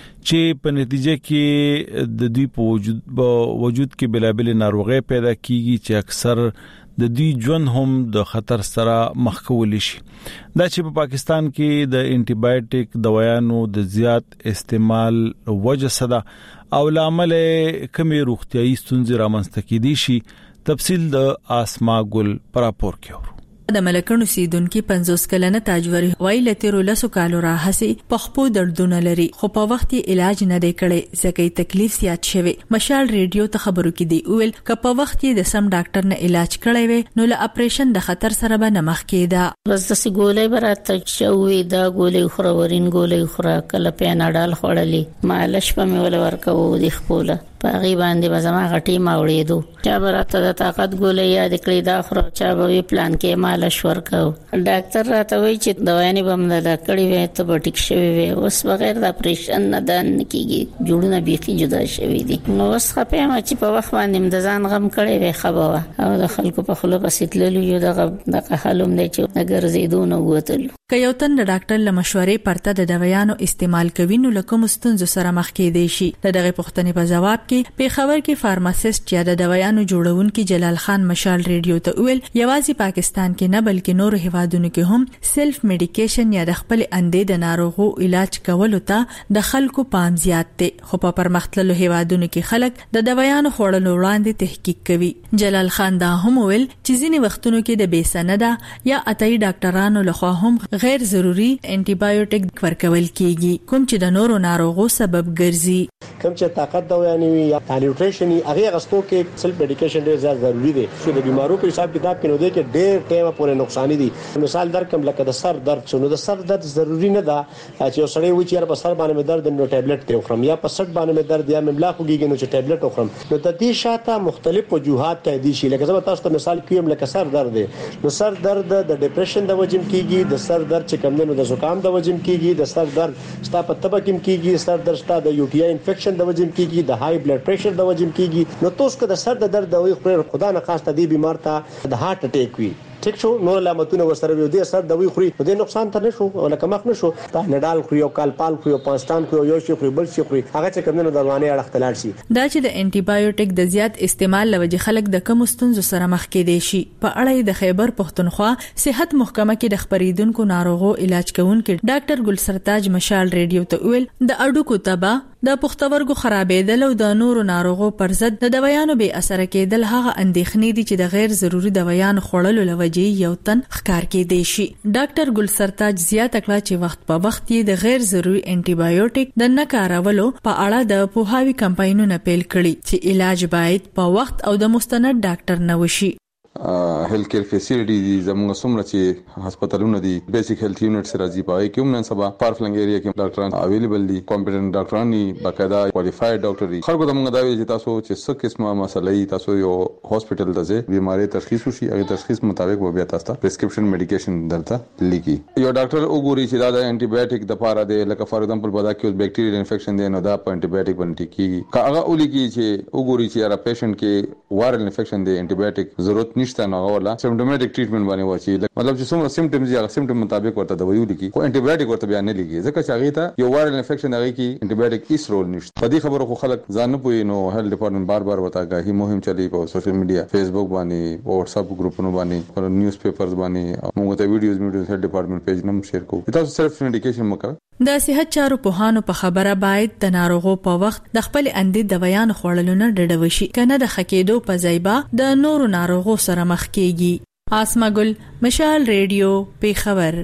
چې په نتیجه کې د دوی په وجود وجود کې بلابل ناروغي پیدا کیږي چې اکثر د دوی ژوند هم د خطر سره مخ کول شي. دا چې په پاکستان کې د انټي بایوټیک دوايانو د زیات استعمال وجه صدا او لامل کمی روغتيایي ستونزې رامنځته کیدي شي. تفصیل د آسما ګل پر راپور کې اورو. د ملکونو سیدونکو پنځوس کلنه تاجوري وایي لتیرو لاسو کالو راهسي پخپو دردونه لري، خو په وخت علاج نه دی کړي ځکه تکلیف زیات شوی. مشال ریډیو ته خبرو کې دی ویل ک په وخت د سم ډاکټر نه علاج کړی وي نو له اپریشن د خطر سره به نه مخ کېده. بس د سګولې براته شوې دا ګولې خورورین ګولې خورا کله پیناډال خورلې مالش په مې ول ورکو د خپل پاغي باندې بزما غټي ماوړې دو چا براته د طاقت ګولې یاد کړې دا خورا چا به پلان کې مالش ورکو. ډاکټر راته وایي چې دوايانې بم نه کړې وي ته به ټیک شوی وي، اوس بغیر د اپریشن نه دان کیږي، جوړونه بيخي جدا شوی دي. نو اوس خپه ما چې په وخت باندې د ځان غم کړې وي خبره او د خلکو په خلو پسې تللو یو دغه دغه حالوم دی چې اگر زیدونه وته که یو تن د ډاکټر له مشورې پرته د دوايانو استعمال کوي نو لکه مستنزو سره مخ کې دی شي. دغه پوښتنې په جواب کې په خبر کې فارماسیست یا د دوايانو جوړونکي جلال خان مشال ریډیو ته ویل یوازې پاکستان کې نه بلکې نور هیوادونو کې هم سیلف میډیکیشن یا د خپل اندې د ناروغو علاج کولو ته د خلکو پام زیات دی، خو په پرمختللو هیوادونو کې خلک د دوايانو خوړلو وړاندې تحقیق کوي. جلال خان دا هم ویل چې ځینې وختونو کې د بې سنده یا اتای ډاکټرانو لخوا هم غیر ضروري انټي بایوټیک ورکول کیږي کوم چې د نورو ناروغو سبب ګرځي. کوم چې طاقت دوايانې وي یا نیوټریشن هغه غستو کې سیلف میډیکیشن ډېر زیات ضروری دی چې د بیمارو په حساب کتاب کې نو دی کې ډېر ټیمه پورې نقصان دي. مثال درکم لکه د سر درد شنو د سر درد ضروری نه ده چې یو سړی وي چې په سر باندې درد نو ټابلیټ ته خورم یا په سټ باندې درد یا مبلا خوږي نو چې ټابلیټ وخورم. نو د دې شاته مختلف وجوهات ته دي شي. لکه زما تاسو ته مثال کوم لکه سر درد دی نو سر درد د ډیپریشن د وجې کیږي، د سر درد چې کوم نو د زکام د وجې کیږي، د سر درد ستا په تبه کې کیږي، سر درد ستا د یو ټي آی انفیکشن د وجې کیږي، د های بلډ پریشر د وجې کیږي. نو تاسو که د سر د درد دوی خوري خدا نه خاصه دی بیمار ته د هارت اٹیک وي ټیک شو نو علامتونه ورسره وي د سر دوی خوري د نقصان ته نشو ولکه مخ نشو تا نډال خوري او کالپال خوري او پانستان خوري یو شي خوري بل شي خوري هغه چې کومنه دروانه اړه اختلال شي. دا چې د انټي بایوټیک د زیات استعمال لوجه خلک د کم ستونزو سره مخ کېدي شي. په اړه د خیبر پښتونخوا صحت محکمه کې د خبرېدونکو ناروغو علاج کوونکي ډاکټر ګل سرتاج مشال ریډیو ته ویل د اډوکو تبا د پښتورګو خرابېدل او د نورو ناروغو پر ضد د دوايانو به اثر کېدل هغه اندېښنې دي چې د غیر ضروري دوايانو خوړلو لوجې یو تن ښکار کېدی شي. ډاکټر ګل سرتاج زیاته کړه چې وخت په وخت یې د غیر ضروري انټي بایوټیک د نه کارولو په اړه د پوهاوی کمپاینونه پیل کړي چې علاج باید په وخت او د مستند ډاکټر نه وشي. هیلث کیر فیسیلیټی دي زموږ څومره چې هسپتالونه دي بیسیک هیلث یونټ سره راځي پای کې موږ سبا فارفلنګ ایریا کې ډاکټران اویلیبل دي، کمپیټنټ ډاکټران دي، باقاعده کوالیفاید ډاکټر دي. خلکو ته موږ دا ویل چې تاسو چې څه قسمه مسلې تاسو یو هاسپټل ته ځئ بیماری تشخیص وشي هغه تشخیص مطابق به بیا تاسو ته پرسکرپشن میډیکیشن درته لیکي. یو ډاکټر وګوري چې دا د انټي بایوټیک د پاره دی لکه فار ایگزامپل بدا کې بیکټیریل انفیکشن دی نو دا په انټي بایوټیک باندې کیږي که هغه ولګي چې وګوري چې را پیشنټ کې وایرل انفیکشن دی انټي بایوټیک ضرورت نشته نو ولا سیمټومټیک ټریټمنټ باندې وایي مطلب چې څومره سیمټمز یا سیمټم مطابق ورته دوا ولیکي خو انټي بایوټیک ورته بیان نه لیکي ځکه چې هغه ته یو وایرل انفیکشن هغه کې انټي بایوټیک هیڅ رول نشته. په دې خبرو خو خلک ځان نه پوي نو هیلث ډپارټمنټ بار بار وتاګه هی مهم چلی په سوشل میډیا فیسبوک باندې او واتس اپ ګروپونو باندې او نیوز پیپرز باندې موږ ته ویډیوز میډیوز هیلث ډپارټمنټ پیج نم شیر کوو. تاسو صرف میډیکیشن مکه د صحت چارو پوهانو په خبره باید د ناروغو په وخت د خپل اندې دوايانو خوړلو نه ډډه وشي کنه د خکېدو په ځایبا د نورو ناروغو سره مخ کیږي. آسما ګل مشال ریډیو پیښور.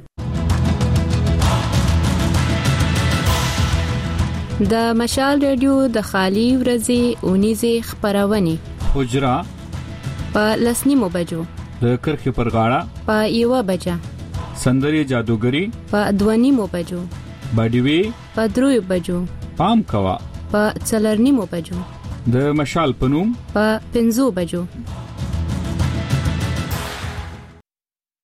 د مشال ریډیو د خالی ورځې اونیزه خبرونه حجرا په لسنیمو بجو د کرخې پر غاړه په یوه بجه، سندري جادوګری په دوه نیمو بجو، باډیوي په دریو بجو، پام کوا په څلور نیمو بجو، د مشال پنوم په پنځو بجو.